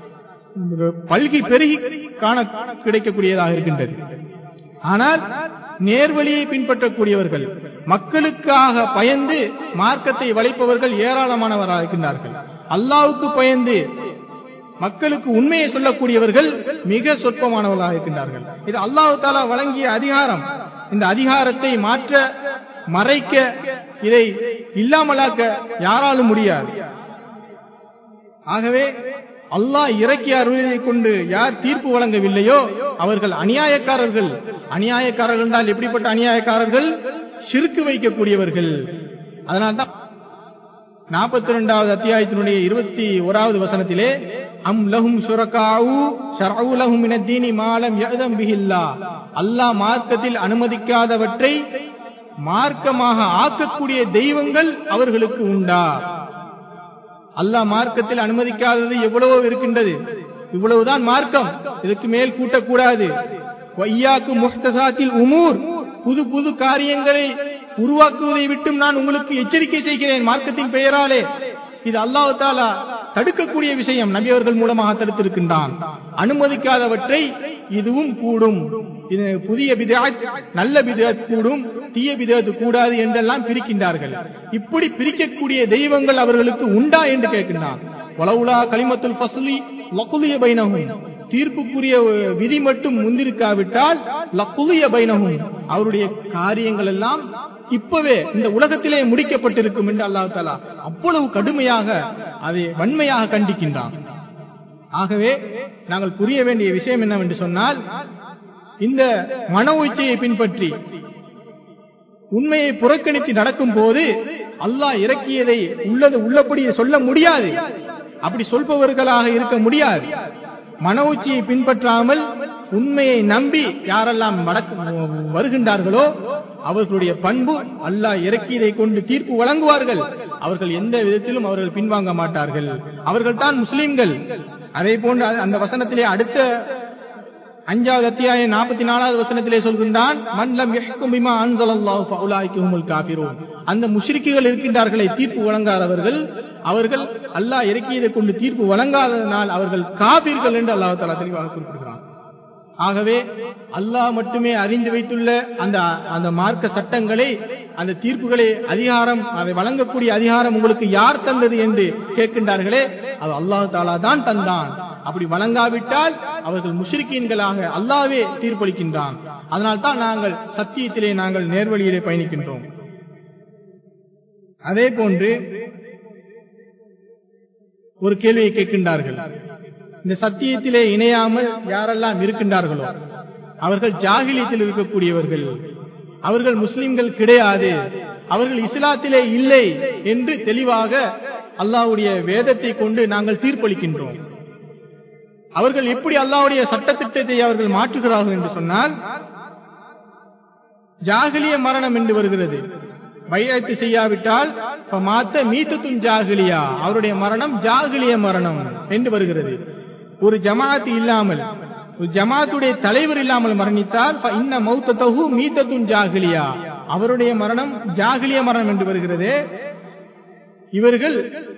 பல்கி பெருகி காண கிடைக்கக்கூடியதாக இருக்கின்றது. ஆனால் நேர்வழியை பின்பற்றக்கூடியவர்கள், மக்களுக்காக பயந்து மார்க்கத்தை வளைப்பவர்கள் ஏராளமானவராக இருக்கின்றார்கள். அல்லாஹ்வுக்கு பயந்து மக்களுக்கு உண்மையை சொல்லக்கூடியவர்கள் மிக சொற்பமானவர்களாக இருக்கின்றார்கள். இது அல்லாஹ் தஆலா வழங்கிய அதிகாரம். இந்த அதிகாரத்தை மாற்ற, மறைக்க, இதை இல்லாமலாக்க யாராலும் முடியாது. ஆகவே அல்லாஹ் இறக்கிய அருளை கொண்டு யார் தீர்ப்பு வழங்கவில்லையோ அவர்கள் அநியாயக்காரர்கள். அநியாயக்காரர்கள் என்றால் எப்படிப்பட்ட அநியாயக்காரர்கள்? ஷிர்க் வைக்கக்கூடியவர்கள். அதனால்தான் நாற்பத்தி இரண்டாவது அத்தியாயத்தினுடைய இருபத்தி ஓராவது வசனத்திலே அம் லஹும் ஷுரகாஉ ஷர்உ லஹும் மினத் தீனி மா லம் யஅதம் பிஹில்லாஹ், அல்லாஹ் மார்க்கத்தில் அனுமதிக்காதவற்றை மார்க்கமாக ஆக்கக்கூடிய தெய்வங்கள் அவர்களுக்கு உண்டா? அல்லாஹ் மார்க்கத்தில் அனுமதிக்காதது எவ்வளவோ இருக்கின்றது. இவ்வளவுதான் மார்க்கம், இதுக்கு மேல் கூட்டக்கூடாது. வய்யாக்கு முஹ்தஸாத்தில் உமூர், புது புது காரியங்களை உருவாக்குவதை விட்டும் நான் உங்களுக்கு எச்சரிக்கை செய்கிறேன் மார்க்கத்தின் பெயராலே. இது அல்லாஹ் தஆலா தடுக்கக்கூடிய விஷயம், நபி அவர்கள் மூலமாக தடுத்திருக்கின்றான். அனுமதிக்காதவற்றை இதுவும் கூடும், இது புதிய பித்அத், நல்ல பித்அத் கூடும், தீய பித்அத் கூடாது என்றெல்லாம் பிரிக்கின்றார்கள். இப்படி பிரிக்கக்கூடிய தெய்வங்கள் அவர்களுக்கு உண்டா என்று கேட்கின்றான். வலவுலா கலிமத்துல் ஃபஸ்லி லகுலிய பைனஹும், தீர்ப்புக்குரிய விதி மட்டும் முந்திருக்காவிட்டால் லகுலிய பைனஹும், அவருடைய காரியங்கள் எல்லாம் இப்பவே இந்த உலகத்திலே முடிக்கப்பட்டிருக்கும் என்று அல்லாஹ் தஆலா அவ்வளவு கடுமையாக, அதை வன்மையாக கண்டிக்கின்றான். ஆகவே நாங்கள் புரிய வேண்டிய விஷயம் என்னவென்று சொன்னால், இந்த மன இச்சையை பின்பற்றி உண்மையை புறக்கணித்து நடக்கும் போது அல்லாஹ் இறக்கியதை உள்ளது உள்ளபடி சொல்ல முடியாது. அப்படி சொல்பவர்களாக இருக்க முடியாது. மன இச்சையை பின்பற்றாமல் உண்மையை நம்பி யாரெல்லாம் வருகின்றார்களோ அவர்களுடைய பண்பு, அல்லாஹ் இறக்கியதை கொண்டு தீர்ப்பு வழங்குவார்கள். அவர்கள் எந்த விதத்திலும் அவர்கள் பின்வாங்க மாட்டார்கள். அவர்கள் தான் முஸ்லிம்கள். அதே போன்று அந்த வசனத்திலே அடுத்த அஞ்சாவது அத்தியாயம் நாற்பத்தி நாலாவது வசனத்திலே சொல்கின்றான், மன் லம் யஹ்கும் பிமா அன்ஸலல்லாஹு ஃபஉலாயிக ஹுமுல் காஃபிரூன். அந்த முஷ்ரிக்குகள் இருக்கின்றார்களே, தீர்ப்பு வழங்காதவர்கள், அவர்கள் அல்லாஹ் இறக்கியதை கொண்டு தீர்ப்பு வழங்காததனால் அவர்கள் காஃபிர்கள் என்று அல்லாஹ் தஆலா தெளிவாக குறிப்பிடுகிறான். ஆகவே அல்லாஹ் மட்டுமே அறிந்து வைத்துள்ள அந்த அந்த மார்க்க சட்டங்களை, அந்த தீர்ப்புகளை, அதிகாரம், அதை வழங்கக்கூடிய அதிகாரம் உங்களுக்கு யார் தந்தது என்று கேட்கின்றார்களே, அது அல்லாஹ் தஆலா தான் தந்தான். அப்படி வழங்காவிட்டால் அவர்கள் முஷ்ரிக்கீன்களாக அல்லாஹ்வே தீர்ப்பளிக்கின்றான். அதனால் தான் நாங்கள் சத்தியத்திலே, நாங்கள் நேர்வழியிலே பயணிக்கின்றோம். அதே போன்று ஒரு கேள்வியை கேட்கின்றார்கள், இந்த சத்தியத்திலே இணையாமல் யாரெல்லாம் இருக்கின்றார்களோ அவர்கள் ஜாகிலியத்தில் இருக்கக்கூடியவர்கள், அவர்கள் முஸ்லிம்கள் கிடையாது, அவர்கள் இஸ்லாத்திலே இல்லை என்று தெளிவாக அல்லாஹ்வுடைய வேதத்தை கொண்டு நாங்கள் தீர்ப்பளிக்கின்றோம். அவர்கள் எப்படி அல்லாஹ்வுடைய சட்டத்திட்டத்தை அவர்கள் மாற்றுகிறார்கள் என்று சொன்னால், ஜாகிலிய மரணம் என்று வருகிறது. பைஅத் செய்யாவிட்டால் ஃபமாத்த மீத்தத்துன் ஜாகிலியா, அவருடைய மரணம் ஜாகிலிய மரணம் என்று வருகிறது. ஒரு ஜமாத் இல்லாமல், ஒரு ஜமாத்துடைய தலைவர் இல்லாமல் மரணித்தால் இன்ன மௌத்ததஹு மீத்தத்துன் ஜாகிலியா, அவருடைய மரணம் ஜாகிலிய மரணம் என்று வருகிறது. இவர்கள்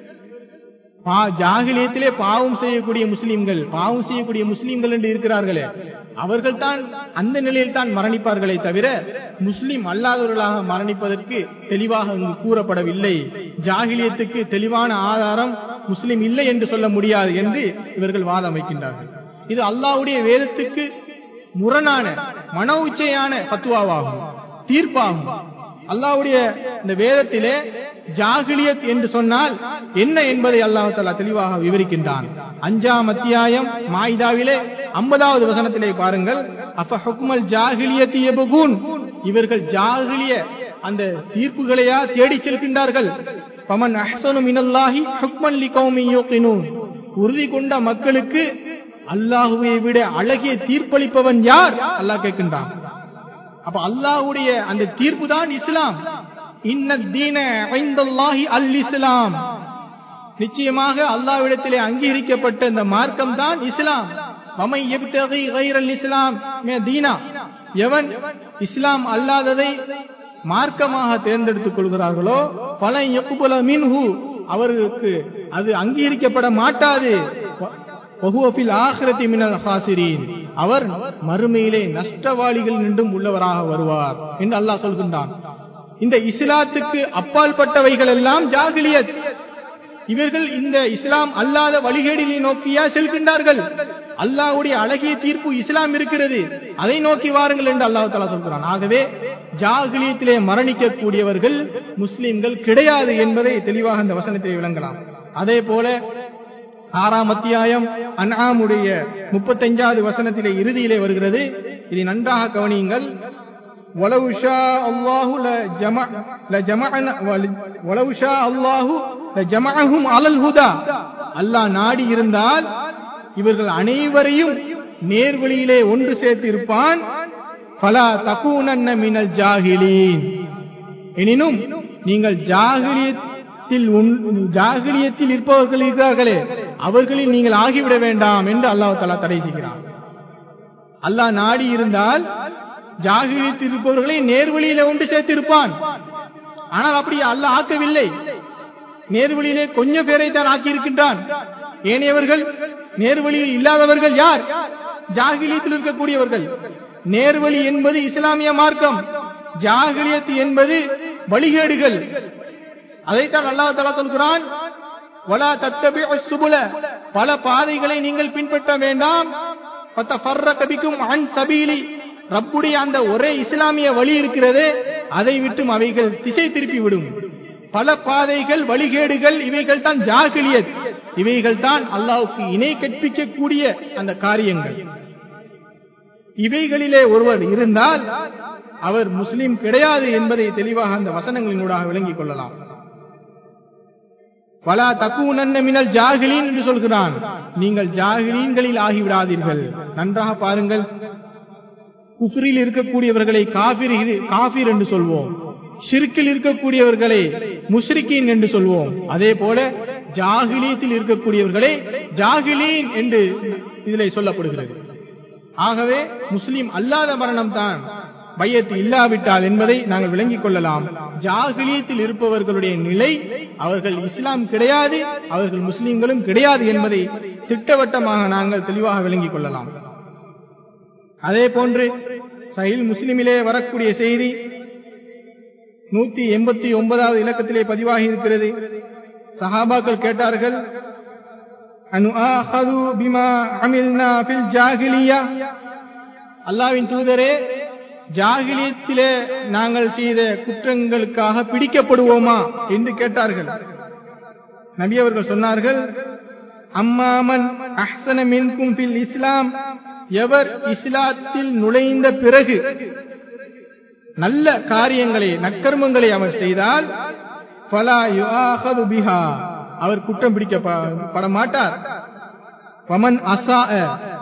ஜாகிலியத்திலே பாவம் செய்யக்கூடிய முஸ்லிம்கள், பாவம் செய்யக்கூடிய முஸ்லிம்கள் என்று இருக்கிறார்களே, அவர்கள் தான் அந்த நிலையில் தான் மரணிப்பார்களே தவிர முஸ்லிம் அல்லாதவர்களாக மரணிப்பதற்கு தெளிவாக இங்கு கூறப்படவில்லை. ஜாகிலியத்துக்கு தெளிவான ஆதாரம் முஸ்லிம் இல்லை என்று சொல்ல முடியாது என்று இவர்கள் வாதம் வைக்கின்றார்கள். இது அல்லாஹ்வுடைய வேதத்துக்கு முரணான மன உச்சையான ஃபத்வாவாகும், தீர்ப்பாகும். அல்லாஹ்வுடைய இந்த வேதத்திலே ஜாகிலியத் என்று சொன்னால் என்ன என்பதை அல்லாஹ் தஆலா தெளிவாக விவரிக்கின்றான். அஞ்சாம் அத்தியாயம் மாயிதாவிலே ஐம்பதாவது வசனத்திலே பாருங்கள். அஃப ஹுக்மல் ஜாகிலியத்தி யபகுன், இவர்கள் ஜாகிலிய அந்த தீர்ப்புகளையா தேடி செல்கின்றார்கள். ஃபமன் அஹ்ஸனு மினல்லாஹி ஹுக்மன் லிகௌமி யூகினூன், உறுதி கொண்ட மக்களுக்கு அல்லாஹ்வை விட அழகிய தீர்ப்பளிப்பவன் யார்? அல்லாஹ் கேட்கின்றான். அப்ப அல்லாஹ்வுடைய அந்த தீர்ப்பு தான் இஸ்லாம். இன்னத் தீன இன்தல்லாஹி அல் இஸ்லாம், நிச்சயமாக அல்லாஹ்விடத்திலே அங்கீகரிக்கப்பட்ட இந்த மார்க்கம் தான் இஸ்லாம். வமை யப்தகி கைரல் இஸ்லாம் தீனா, எவன் இஸ்லாம் அல்லாததை மார்க்கமாக தேர்ந்தெடுத்துக் கொள்கிறார்களோ ஃபலன் யக்புல மின்ஹு, அவர்களுக்கு அது அங்கீகரிக்கப்பட மாட்டாது. வஹுவ ஃபில் ஆখিরাতি மினல் ஹாசிரீன், அவர் மறுமையிலே நஷ்டவாளிகள் நின்றும் உள்ளவராக வருவார் என்று அல்லாஹ் சொல்கின்றான். இந்த இஸ்லாத்துக்கு அப்பால் பட்டவைகள் எல்லாம் ஜாகிலியத். இவர்கள் இந்த இஸ்லாம் அல்லாத வழிகேடிலை நோக்கியா செல்கின்றார்கள். அல்லாஹ்வுடைய அழகிய தீர்ப்பு இஸ்லாம் இருக்கிறது, அதை நோக்கி வாருங்கள் என்று அல்லாஹ் தஆலா சொல்கிறான். ஆகவே ஜாகிலியத்திலே மரணிக்க கூடியவர்கள் முஸ்லிம்கள் கிடையாது என்பதை தெளிவாக இந்த வசனத்தை விளங்கலாம். அதே போல ஆறாம் அத்தியாயம் அன்ஆமுடைய முப்பத்தைந்தாவது வசனத்திலே இறுதியிலே வருகிறது. இதை நன்றாக கவனியுங்கள். வலவு ஷா அல்லாஹு லஜமஅ லஜமஅன வலவு ஷா அல்லாஹு லஜமஅஹும் அலல் ஹுதா, அல்லாஹ் நாடி இருந்தால் இவர்கள் அனைவரையும் நேர்வழியிலே ஒன்று சேர்த்து இருப்பான். ஃபலா தகூனன்ன மினல் ஜாஹிலீன், எனினும் நீங்கள் ஜாகிலியத்தில் ஜாகிலியத்தில் இருப்பவர்கள் இருக்கிறார்களே அவர்களில் நீங்கள் ஆகிவிட வேண்டாம் என்று அல்லாஹ் தஆலா தடை செய்கிறான். அல்லாஹ் நாடி இருந்தால் ஜாகிலியத்தில் இருப்பவர்களை நேர்வழியில ஒன்று சேர்த்திருப்பான். ஆனால் அப்படி அல்லாஹ் ஆக்கவில்லை. நேர்வழியிலே கொஞ்சம் பேரை தான் ஆக்கியிருக்கின்றான். ஏனையவர்கள் நேர்வழியில் இல்லாதவர்கள் யார்? ஜாகிலியத்தில் இருக்கக்கூடியவர்கள். நேர்வழி என்பது இஸ்லாமிய மார்க்கம், ஜாகிலியத் என்பது வழிகேடுகள். அதைத்தான் அல்லாஹ் தஆலா சொல்கிறான், வலா தத்தபிஉஸ் சுபுல, பல பாதைகளை நீங்கள் பின்பற்ற வேண்டாம். ஃபதஃபர்ரக பிகும் அன் சபீலி, ரப்புடைய அந்த ஒரே இஸ்லாமிய வழி இருக்கிறது, அதை விட்டும் அவைகள் திசை திருப்பி விடும். பல பாதைகள் வழிகேடுகள், இவைகள் தான் ஜாகிலியத், இவைகள் தான் அல்லாஹ்வுக்கு இணை கற்பிக்க கூடிய அந்த காரியங்கள். இவைகளிலே ஒருவர் இருந்தால் அவர் முஸ்லிம் கிடையாது என்பதை தெளிவாக அந்த வசனங்களினூடாக விளங்கிக் கொள்ளலாம். வலா தகூனன்ன மினல் ஜாகிலீன் என்று சொல்கிறான். நீங்கள் ஜாகிலீன்களில் ஆகிவிடாதீர்கள். நன்றாக பாருங்கள். குஃப்ரில் இருக்கக்கூடியவர்களை காஃபிர் காஃபிர் என்று சொல்வோம், ஷிர்கில் இருக்கக்கூடியவர்களை முஷ்ரிக்கீன் என்று சொல்வோம். அதே போல ஜாகிலியத்தில் இருக்கக்கூடியவர்களை ஜாகிலீன் என்று இதிலே சொல்லப்படுகிறது. ஆகவே முஸ்லிம் அல்லாத மரணம் தான் பையத் இல்லாவிட்டால் என்பதை நாங்கள் விளங்கிக் கொள்ளலாம். ஜாகிலியத்தில் இருப்பவர்களுடைய நிலை, அவர்கள் இஸ்லாம் கிடையாது, அவர்கள் முஸ்லிம்களும் கிடையாது என்பதை திட்டவட்டமாக நாங்கள் தெளிவாக விளங்கிக் கொள்ளலாம். அதே போன்று சஹீஹ் முஸ்லிமிலே வரக்கூடிய செய்தி நூத்தி எண்பத்தி ஒன்பதாவது இலக்கத்திலே பதிவாகி இருக்கிறது. சஹாபாக்கள் கேட்டார்கள், அனுஆஹது பிமா அமில்னா ஃபில் ஜாகிலியா, அல்லாஹ்வின் தூதரே, ஜாகிலியத்திலே நாங்கள் செய்த குற்றங்களுக்காக பிடிக்கப்படுவோமா என்று கேட்டார்கள். நபி அவர்கள் சொன்னார்கள், அம்மாமன் அஹ்ஸன மின்கும் ஃபில் இஸ்லாம், எவர் இஸ்லாத்தில் நுழைந்த பிறகு நல்ல காரியங்களை நற்கர்மங்களை அவர் செய்தால் ஃபலா யுஆஹது பிஹா, அவர் குற்றம் பிடிக்கப்பட மாட்டார். வமன் அஸாஅ,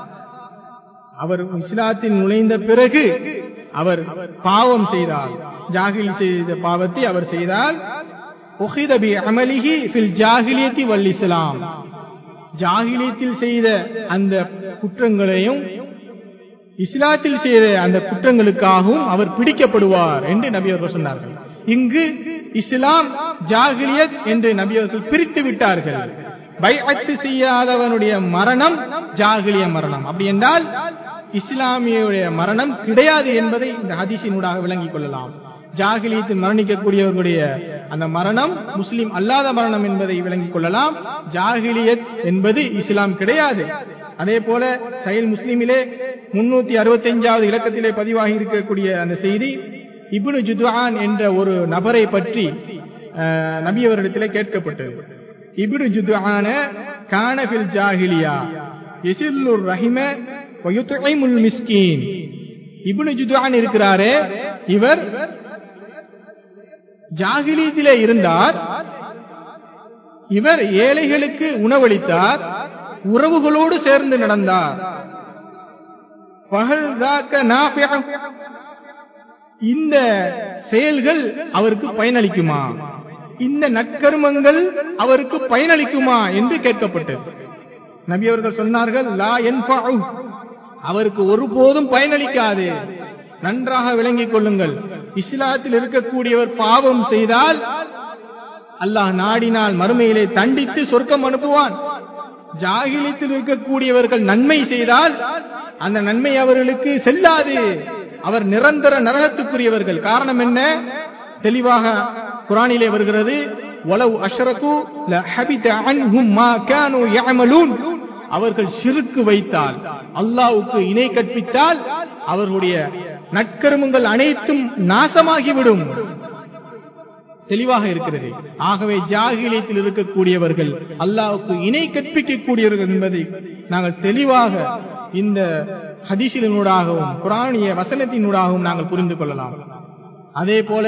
அவர் இஸ்லாத்தில் நுழைந்த பிறகு அவர் பாவம் செய்தால் ஜாகிலி செய்த பாவத்தை அவர் செய்தால் உஹித பி அமலிஹி ஃபில் ஜாஹிலியத்தி வல் இஸ்லாம், ஜாகிலியத்தில் செய்த அந்த குற்றங்களையும் இஸ்லாத்தில் செய்த அந்த குற்றங்களுக்காகவும் அவர் பிடிக்கப்படுவார் என்று நபி அவர்கள் சொன்னார்கள். இங்கு இஸ்லாம் ஜாகிலியத் என்று நபி அவர்கள் பிரித்து விட்டார்கள். பைஅத் செய்யாதவனுடைய மரணம் ஜாகிலிய மரணம், அப்படி என்றால் இஸ்லாமியுடைய மரணம் கிடையாது என்பதை இந்த ஹதீஸினூடாக விளங்கிக் கொள்ளலாம். ஜாகிலியத்தில் மரணிக்கக்கூடியவர்களுடைய அந்த மரணம் முஸ்லிம் அல்லாத மரணம் என்பதை விளங்கிக் கொள்ளலாம். ஜாகிலியத் என்பது இஸ்லாம் கிடையாது. அதே போல சஹீஹ் முஸ்லிமிலே முன்னூத்தி அறுபத்தி அஞ்சாவது இலக்கத்திலே பதிவாகி இருக்கக்கூடிய அந்த செய்தி, இப்னு ஜுதுஆன் என்ற ஒரு நபரை பற்றி நபி அவரிடத்திலே கேட்கப்பட்டது. இப்னு ஜுதுஆன கான ஃபில் ஜாஹிலியா யஸில்லுர் ரஹிம வ யுத்இமுல் மிஸ்கீன். இப்னு ஜுதுஆன் இருக்கிறாரே, இவர் ஜாஹிலியத்திலே இருந்தார். இவர் ஏழைகளுக்கு உணவளித்தார், உறவுகளோடு சேர்ந்து நடந்தார். இந்த செயல்கள் அவருக்கு பயனளிக்குமா, இந்த நற்கர்மங்கள் அவருக்கு பயனளிக்குமா என்று கேட்கப்பட்டது. நபி அவர்கள் சொன்னார்கள், லா யன்ஃபஉ, அவருக்கு ஒருபோதும் பயனளிக்காது. நன்றாக விளங்கிக் கொள்ளுங்கள், இஸ்லாத்தில் இருக்கக்கூடியவர் பாவம் செய்தால் அல்லாஹ் நாடினால் மறுமையிலே தண்டித்து சொர்க்கம் அனுப்புவான். ஜாகிலியத்தில் இருக்கக்கூடியவர்கள் நன்மை செய்தால் அந்த நன்மை அவர்களுக்கு செல்லாது, அவர் நிரந்தர நரகத்துக்குரியவர்கள். காரணம் என்ன? தெளிவாக குர்ஆனிலே வருகிறது, வலவ் அஷ்ரகு லஹபித அன்ஹும் மா கானூ யஅமலூன். அவர்கள் ஷிர்க் வைத்தால், அல்லாஹ்வுக்கு இணை கற்பித்தால் அவர்களுடைய நற்கர்மங்கள் அனைத்தும் நாசமாகிவிடும். தெளிவாக இருக்கிறது. ஆகவே ஜாகிலியத்தில் இருக்கக்கூடியவர்கள் அல்லாஹ்வுக்கு இணை கற்பிக்கக்கூடியவர்கள் என்பதை நாங்கள் தெளிவாக இந்த ஹதீஸினூடாகவும் குர்ஆனிய வசனத்தினூடாகவும் நாங்கள் புரிந்து கொள்ளலாம். அதே போல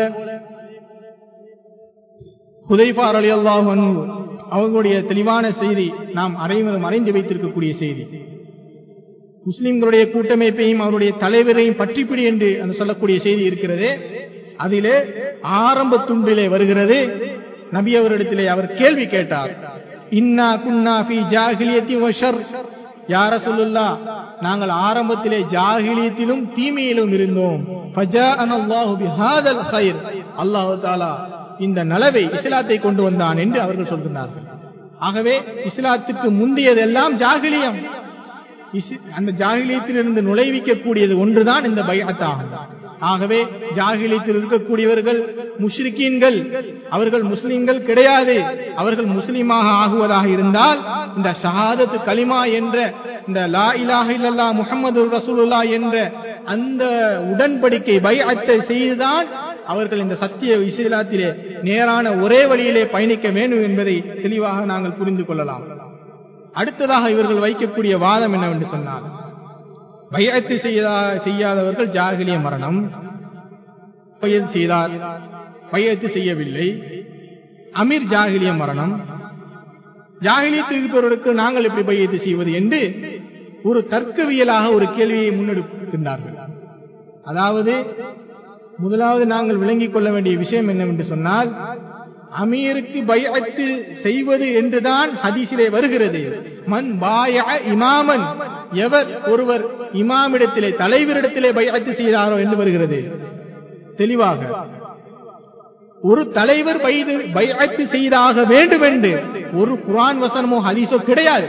ஹுதைஃபா ரலியல்லாஹு அன்ஹு அவர்களுடைய தெளிவான செய்தி நாம் அனைவரும் அறிந்து வைத்திருக்கக்கூடிய செய்தி. முஸ்லிம்களுடைய கூட்டமைப்பையும் அவருடைய தலைவரையும் பற்றிப்பிடி என்று சொல்லக்கூடிய செய்தி இருக்கிறது. அதிலே ஆரம்ப துண்டிலே வருகிறது, நபி அவரிடத்திலே அவர் கேள்வி கேட்டார், இன்னா குன்னா ஃபீ ஜாஹிலியத்தி வ ஷர். யா ரசூலுல்லாஹ், நாங்கள் ஆரம்பத்திலே ஜாஹிலியத்திலும் தீமையிலும் இருந்தோம். ஃபஜாஅனல்லாஹு பிஹாதல் கைர், அல்லாஹ் தஆலா இந்த நலவை இஸ்லாத்தை கொண்டு வந்தான் என்று அவர்கள் சொல்கிறார்கள். ஆகவே இஸ்லாத்துக்கு முந்தியதெல்லாம் ஜாஹிலியம். அந்த ஜாஹிலியத்திலிருந்து நுழைவிக்கக்கூடியது ஒன்றுதான் இந்த பைஅத் ஆகும். ஆகவே ஜாஹிலியத்தில் இருக்கக்கூடியவர்கள் முஷ்ரிக்கீன்கள், அவர்கள் முஸ்லிம்கள் கிடையாது. அவர்கள் முஸ்லிமாக ஆகுவதாக இருந்தால் இந்த ஷஹாதத் கலிமா என்ற இந்த லா இலாஹ இல்லல்லாஹ் முஹம்மதுர் ரசூலுல்லாஹ் என்ற அந்த உடன்படிக்கை பைஅத்தை செய்துதான் அவர்கள் இந்த சத்திய இஸ்லாத்திலே நேரான ஒரே வழியிலே பயணிக்க வேண்டும் என்பதை தெளிவாக நாங்கள் புரிந்து கொள்ளலாம். அடுத்ததாக இவர்கள் வைக்கக்கூடிய வாதம் என்னவென்று சொன்னால், பைஅத் செய்யாதவர்கள் ஜாகிலிய மரணம், பைஅத் செய்தார், பைஅத் செய்யவில்லை, அமீர் ஜாகிலிய மரணம், ஜாகிலியத்தில் இருப்பவர்களுக்கு நாங்கள் எப்படி பைஅத் செய்வது என்று ஒரு தர்க்கவியலாக ஒரு கேள்வியை முன்னெடுக்கின்றார்கள். அதாவது முதலாவது நாங்கள் விளங்கிக் கொள்ள வேண்டிய விஷயம் என்னவென்று சொன்னால், அமீருக்கு பைஅத் செய்வது என்றுதான் ஹதீஸிலே வருகிறது. மன் பாயஅ இமாமன், எவர் ஒருவர் இமாமிடத்திலே தலைவரிடத்திலே பைஅத் செய்தாரோ என்று வருகிறது. தெளிவாக ஒரு தலைவர் பைஅத் செய்தாக வேண்டும் என்று ஒரு குர்ஆன் வசனமோ ஹதீஸோ கிடையாது.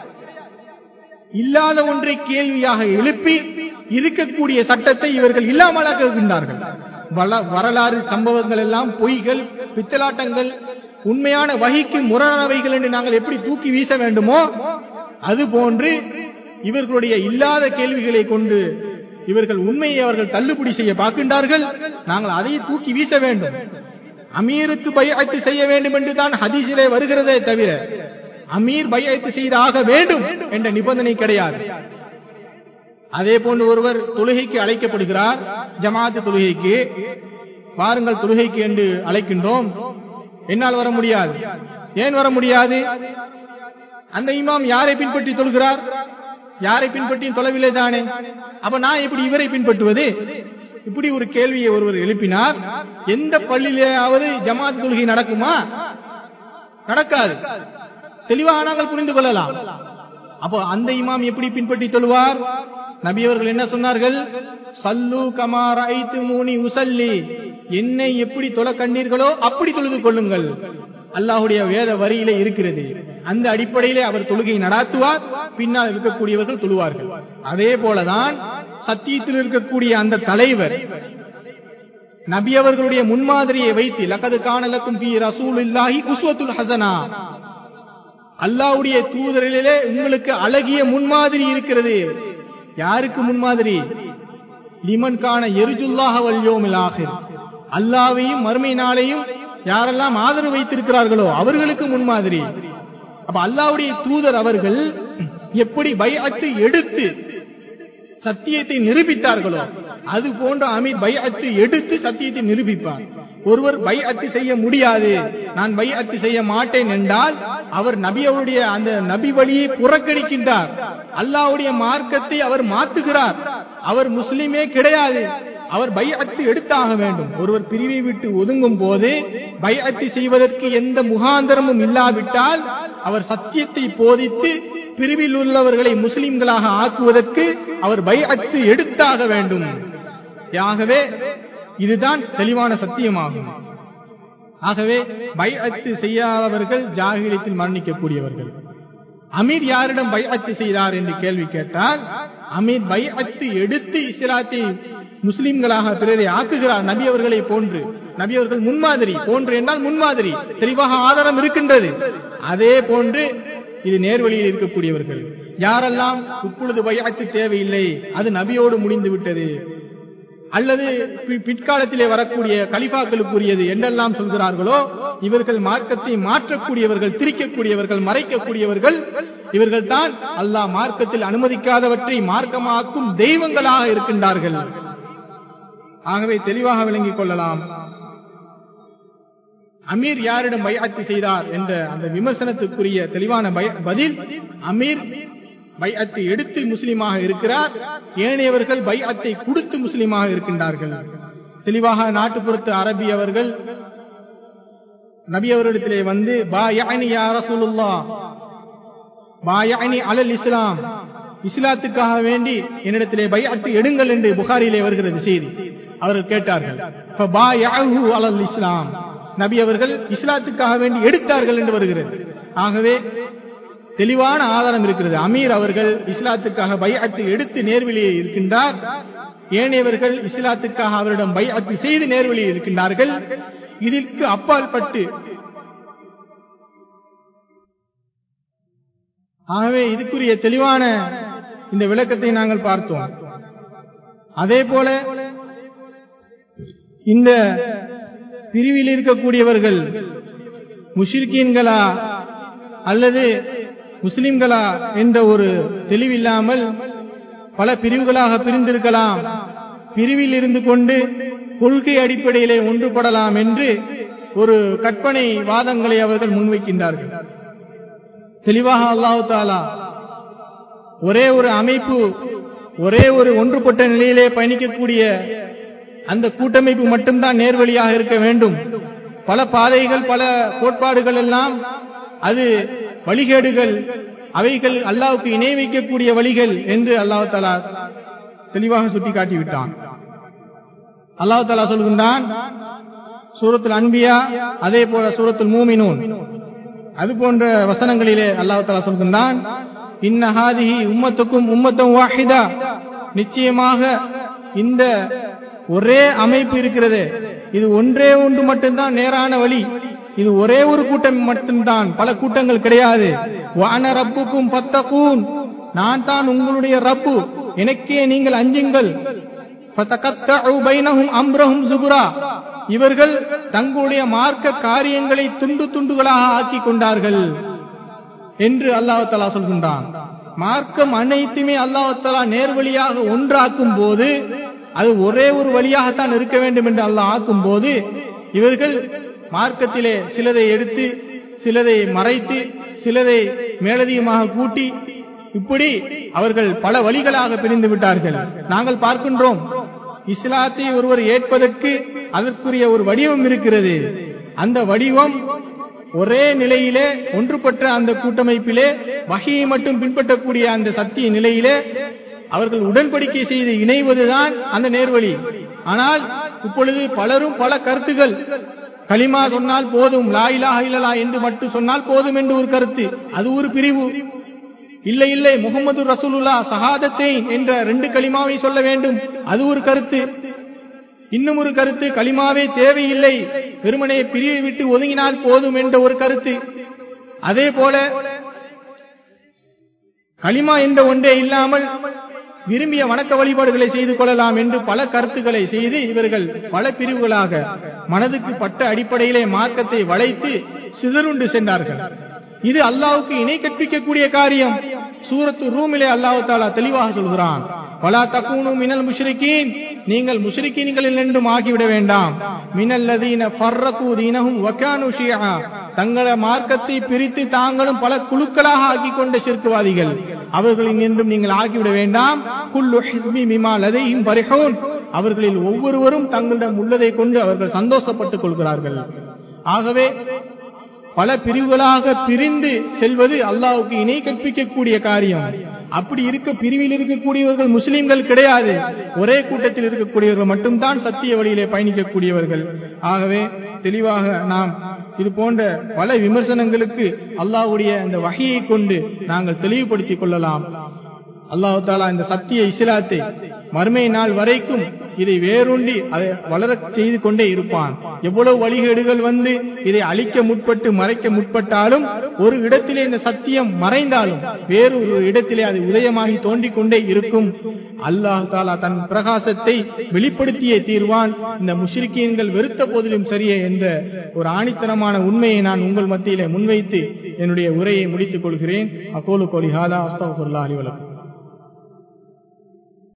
இல்லாத ஒன்றை கேள்வியாக எழுப்பி இருக்கக்கூடிய சட்டத்தை இவர்கள் இல்லாமலாக்குகின்றார்கள். வரலாறு சம்பவங்கள் எல்லாம் பொய்கள், பித்தலாட்டங்கள், உண்மையான வஹீக்கு முரணானவைகள் என்று நாங்கள் எப்படி தூக்கி வீச வேண்டுமோ அது போன்று இவர்களுடைய இல்லாத கேள்விகளை கொண்டு இவர்கள் உண்மையை அவர்கள் தள்ளுபடி செய்ய பார்க்கின்றார்கள். நாங்கள் அதை தூக்கி வீச வேண்டும். அமீருக்கு பைஅத் செய்ய வேண்டும் என்றுதான் ஹதீஸிலே வருகிறதே தவிர அமீர் பைஅத் செய்தாக வேண்டும் என்ற நிபந்தனை கிடையாது. அதே போன்று ஒருவர் தொழுகைக்கு அழைக்கப்படுகிறார், ஜமாஅத் தொழுகைக்கு வாருங்கள் தொழுகைக்கு என்று அழைக்கின்றோம். என்னால் வர முடியாது. ஏன் வர முடியாது? அந்த இமாம் யாரை பின்பற்றி தொழுகிறார்? யாரை பின்பற்றியும் தொலைவில்லை தானே. அப்ப நான் எப்படி இவரை பின்பற்றுவது? இப்படி ஒரு கேள்வியை ஒருவர் எழுப்பினார், எந்த பள்ளியிலேயாவது ஜமாத் தொழுகை நடக்குமா? நடக்காது. தெளிவாக நாங்கள் புரிந்து கொள்ளலாம். அப்போ அந்த இமாம் எப்படி பின்பற்றி தொழுவார்? நபி அவர்கள் என்ன சொன்னார்கள்? சல்லு கமா ரஅய்துமூனி உஸல்லி, என்னை எப்படி தொழ கண்டீர்களோ அப்படி தொழுது கொள்ளுங்கள். அல்லாஹ்வுடைய வேத வரியிலே இருக்கிறது. அந்த அடிப்படையிலே அவர் தொழுகை நடாத்துவார், பின்னால் இருக்கக்கூடியவர்கள் தொழுவார்கள். அதே போலதான் சத்தியத்தில் இருக்கக்கூடிய அந்த தலைவர் நபி அவர்களுடைய முன்மாதிரியை வைத்து லகது கான லக்கும் ஃபீ ரசூலில்லாஹி உஸ்வத்துல் ஹஸனா, அல்லாஹ்வுடைய தூதரிலே உங்களுக்கு அழகிய முன்மாதிரி இருக்கிறது. யாருக்கு முன்மாதிரி? லிமன் கான யர்ஜுல்லாஹ வல் யௌமில் ஆகிர், அல்லாஹ்வையும் மறுமை நாளையும் யாரெல்லாம் ஆதரவு வைத்திருக்கிறார்களோ அவர்களுக்கு முன்மாதிரி. அப்ப அல்லாஹ்வுடைய தூதர் அவர்கள் எப்படி பைஅத்தை எடுத்து சத்தியத்தை நிரூபித்தார்களோ அது போன்ற அமீர் பைஅத்தை எடுத்து சத்தியத்தை நிரூபிப்பார். ஒருவர் பைஅத்து செய்ய முடியாது, நான் பைஅத்து செய்ய மாட்டேன் என்றால் அவர் நபி அவருடைய அந்த நபி வழியை புறக்கணிக்கின்றார், அல்லாஹ்வுடைய மார்க்கத்தை அவர் மாத்துகிறார், அவர் முஸ்லிமே கிடையாது. அவர் பைஅத்து எடுத்தாக வேண்டும். ஒருவர் பிரிவை விட்டு ஒதுங்கும் போது பைஅத்து செய்வதற்கு எந்த முகாந்தரமும் இல்லாவிட்டால் அவர் சத்தியத்தை போதித்து பிரிவில் உள்ளவர்களை முஸ்லிம்களாக ஆக்குவதற்கு அவர் பைஅத்து எடுத்தாக வேண்டும். ஆகவே இதுதான் தெளிவான சத்தியமாகும். ஆகவே பைஅத்து செய்யாதவர்கள் ஜாஹிலியத்தில் மரணிக்கக்கூடியவர்கள். அமீர் யாரிடம் பைஅத்து செய்தார் என்று கேள்வி கேட்டால், அமீர் பைஅத்து எடுத்து இஸ்லாத்தை முஸ்லிம்களாக பிறரை ஆக்குகிறார். நபி அவர்களை போன்று, நபி அவர்கள் முன்மாதிரி போன்று என்றால் முன்மாதிரி தெளிவாக ஆதாரம் இருக்கின்றது. அதே போன்று இது நேர்வழியில் இருக்கக்கூடியவர்கள். யாரெல்லாம் இப்பொழுது பைஅத்து தேவையில்லை, அது நபியோடு முடிந்து விட்டது, அல்லது பிற்காலத்திலே வரக்கூடிய கலிஃபாக்களுக்குரியது என்றெல்லாம் சொல்கிறார்களோ இவர்கள் மார்க்கத்தை மாற்றக்கூடியவர்கள், திரிக்கக்கூடியவர்கள், மறைக்கக்கூடியவர்கள். இவர்கள் தான் அல்லாஹ் மார்க்கத்தில் அனுமதிக்காதவற்றை மார்க்கமாக்கும் தெய்வங்களாக இருக்கின்றார்கள். ஆகவே தெளிவாக விளங்கிக் கொள்ளலாம். அமீர் யாரிடம் பைஅத்து செய்தார் என்ற அந்த விமர்சனத்துக்குரிய தெளிவான பதில், அமீர் பைஅத்தை எடுத்து முஸ்லிமாக இருக்கிறார், ஏனையவர்கள் பைஅத்தை கொடுத்து முஸ்லிமாக இருக்கின்றார்கள். தெளிவாக நாட்டுப்புறத்து அரபி அவர்கள் நபி அவரிடத்திலே வந்து பாயஅனி யா ரசூலுல்லாஹ், பாயஅனி அலல் இஸ்லாம், இஸ்லாத்துக்காக வேண்டி என்னிடத்திலே பைஅத்து எடுங்கள் என்று புகாரியிலே வருகிறது செய்தி. அவர்கள் கேட்டார்கள், ஃபபாயஅஹு அலல் இஸ்லாம், நபி அவர்கள் இஸ்லாத்துக்காக வேண்டி எடுத்தார்கள் என்று வருகிறது. ஆகவே தெளிவான ஆதாரம் இருக்கிறது. அமீர் அவர்கள் இஸ்லாத்துக்காக பைஅத்து எடுத்து நேர்வழியை இருக்கின்றார், ஏனையவர்கள் இஸ்லாத்துக்காக அவரிடம் பைஅத்து செய்து நேர்வழியில் இருக்கின்றார்கள். இதற்கு அப்பால் பட்டு ஆகவே இதுக்குரிய தெளிவான இந்த விளக்கத்தை நாங்கள் பார்த்தோம். அதே போல இந்த பிரிவில் இருக்கக்கூடியவர்கள் முஷ்ரிக்கீன்களா அல்லது முஸ்லிம்களா என்ற ஒரு தெளிவில்லாமல் பல பிரிவுகளாக பிரிந்திருக்கலாம். பிரிவில் இருந்து கொண்டு கொள்கை அடிப்படையிலே ஒன்றுபடலாம் என்று ஒரு கற்பனை வாதங்களை அவர்கள் முன்வைக்கின்றார்கள். தெளிவாக அல்லாஹ் தஆலா ஒரே ஒரு அமைப்பு, ஒரே ஒரு ஒன்றுபட்ட நிலையிலே பயணிக்கக்கூடிய அந்த கூட்டமைப்பு மட்டும்தான் நேர்வழியாக இருக்க வேண்டும். பல பாதைகள், பல கோட்பாடுகள் எல்லாம் அது வழிகேடுகள், அவைகள் அல்லாஹ்வுக்கு இணை வைக்கக்கூடிய வழிகள் என்று அல்லாஹ் தஆலா தெளிவாக சுட்டிக்காட்டிவிட்டான். அல்லாஹ் தஆலா சொல்கின்றான் சூரத்துல் அன்பியா, அதே போல சூரத்துல் மூமினூன், அது போன்ற வசனங்களிலே அல்லாஹ் தஆலா சொல்கின்றான், இன்ன ஹாதிஹி உம்மத்துக்கும் உம்மத்தன் வாஹிதா, நிச்சயமாக இந்த ஒரே அமைப்பு இருக்கிறது, இது ஒன்றே ஒன்று மட்டும்தான் நேரான வழி, இது ஒரே ஒரு கூட்டம் மட்டும்தான், பல கூட்டங்கள் கிடையாது. வான ரப்புக்கும் ஃபத்தகூன், நான் தான் உங்களுடைய ரப்பு, எனக்கே நீங்கள் அஞ்சுங்கள். ஃபதகத்தஉ பைனஹும் அம்ரஹும் ஸுபுரா, இவர்கள் தங்களுடைய மார்க்க காரியங்களை துண்டு துண்டுகளாக ஆக்கி கொண்டார்கள் என்று அல்லாஹ் தஆலா சொல்கின்றான். மார்க்கம் அனைத்துமே அல்லாஹ் தஆலா நேர்வழியாக ஒன்றாக்கும் போது அது ஒரே ஒரு வழியாகத்தான் இருக்க வேண்டும் என்று அல்லாஹ் ஆக்கும் போது இவர்கள் மார்க்கத்திலே சிலதை எடுத்து சிலதை மறைத்து சிலதை மேலதிகமாக கூட்டி இப்படி அவர்கள் பல வழிகளாக பிரிந்து விட்டார்கள். நாங்கள் பார்க்கின்றோம் இஸ்லாத்தை ஒருவர் ஏற்பதற்கு அதற்குரிய ஒரு வடிவம் இருக்கிறது. அந்த வடிவம் ஒரே நிலையிலே ஒன்றுபட்ட அந்த கூட்டமைப்பிலே வஹீயை மட்டும் பின்பற்றக்கூடிய அந்த சத்திய நிலையிலே அவர்கள் உடன்படிக்கை செய்து இணைவதுதான் அந்த நேர்வழி. ஆனால் இப்பொழுது பலரும் பல கருத்துகள், கலிமா சொன்னால் போதும், லா இலாஹ இல்லல்லாஹ் என்று மட்டும் சொன்னால் போதும் என்று ஒரு கருத்து, அது ஒரு பிரிவு. இல்லை இல்லை முஹம்மது ரசூலுல்லாஹ் ஷஹாதத்தைன் என்ற ரெண்டு கலிமாவை சொல்ல வேண்டும், அது ஒரு கருத்து. இன்னும் ஒரு கருத்து, கலிமாவே தேவையில்லை, வெறுமனே பிரிவை விட்டு ஒதுங்கினால் போதும் என்ற ஒரு கருத்து. அதே போல கலிமா என்ற ஒன்றே இல்லாமல் விரும்பிய வணக்க வழிபாடுகளை செய்து கொள்ளலாம் என்று பல கருத்துக்களை செய்து இவர்கள் பல பிரிவுகளாக மனதுக்கு பட்ட அடிப்படையிலே மார்க்கத்தை வளைத்து சிதறுண்டு சென்றார்கள். இது அல்லாஹ்வுக்கு இணை கற்பிக்கக்கூடிய காரியம். சூரத்து ரூமிலே அல்லாஹ் தஆலா தெளிவாக சொல்கிறான், வலா தகூனு மினல் முஷ்ரிகீன், நீங்கள் முஷ்ரிகீன்களில் நின்றும் ஆகிவிட வேண்டாம். மினல்லதீன ஃபர்ரகு தீனஹும் வகானு ஷியா, தங்கள மார்க்கத்தை பிரித்து தாங்களும் பல குழுக்களாக ஆக்கிக் கொண்ட ஷிர்க்வாதிகள், அவர்களில் நின்றும் நீங்கள் ஆகிவிட வேண்டாம். குல்லு ஹிஸ்பி பிமா லதைஹிம் ஃபரிஹூன், அவர்களில் ஒவ்வொருவரும் தங்களிடம் உள்ளதை கொண்டு அவர்கள் சந்தோஷப்பட்டுக் கொள்கிறார்கள். ஆகவே பல பிரிவுகளாக பிரிந்து செல்வது அல்லாஹ்வுக்கு இணை கற்பிக்கக்கூடிய காரியம். அப்படி இருக்க பிரிவில் இருக்கக்கூடியவர்கள் முஸ்லிம்கள் கிடையாது, ஒரே கூட்டத்தில் இருக்கக்கூடியவர்கள் மட்டும்தான் சத்திய வழியிலே பயணிக்கக்கூடியவர்கள். ஆகவே தெளிவாக நாம் இது போன்ற பல விமர்சனங்களுக்கு அல்லாஹ்வுடைய இந்த வஹீயை கொண்டு நாங்கள் தெளிவுபடுத்திக் கொள்ளலாம். அல்லாஹ் தஆலா இந்த சத்திய இஸ்லாத்தை மறுமை நாள் வரைக்கும் இதை வேரூண்டி அதை வளரச் செய்து கொண்டே இருப்பான். எவ்வளவு வழிகேடுகள் வந்து இதை அழிக்க முற்பட்டு மறைக்க முற்பட்டாலும், ஒரு இடத்திலே இந்த சத்தியம் மறைந்தாலும் வேறொரு இடத்திலே அது உதயமாகி தோன்றிக் கொண்டே இருக்கும். அல்லாஹ் தஆலா தன் பிரகாசத்தை வெளிப்படுத்தியே தீர்வான். இந்த முஷ்ரிக்கீன்கள் வெறுத்த போதிலும் சரியே என்ற ஒரு ஆணித்தனமான உண்மையை நான் உங்கள் மத்தியிலே முன்வைத்து என்னுடைய உரையை முடித்துக் கொள்கிறேன். அகூலு கௌலி ஹாதா அஸ்தக்ஃபிருல்லாஹி வ லக்கும்.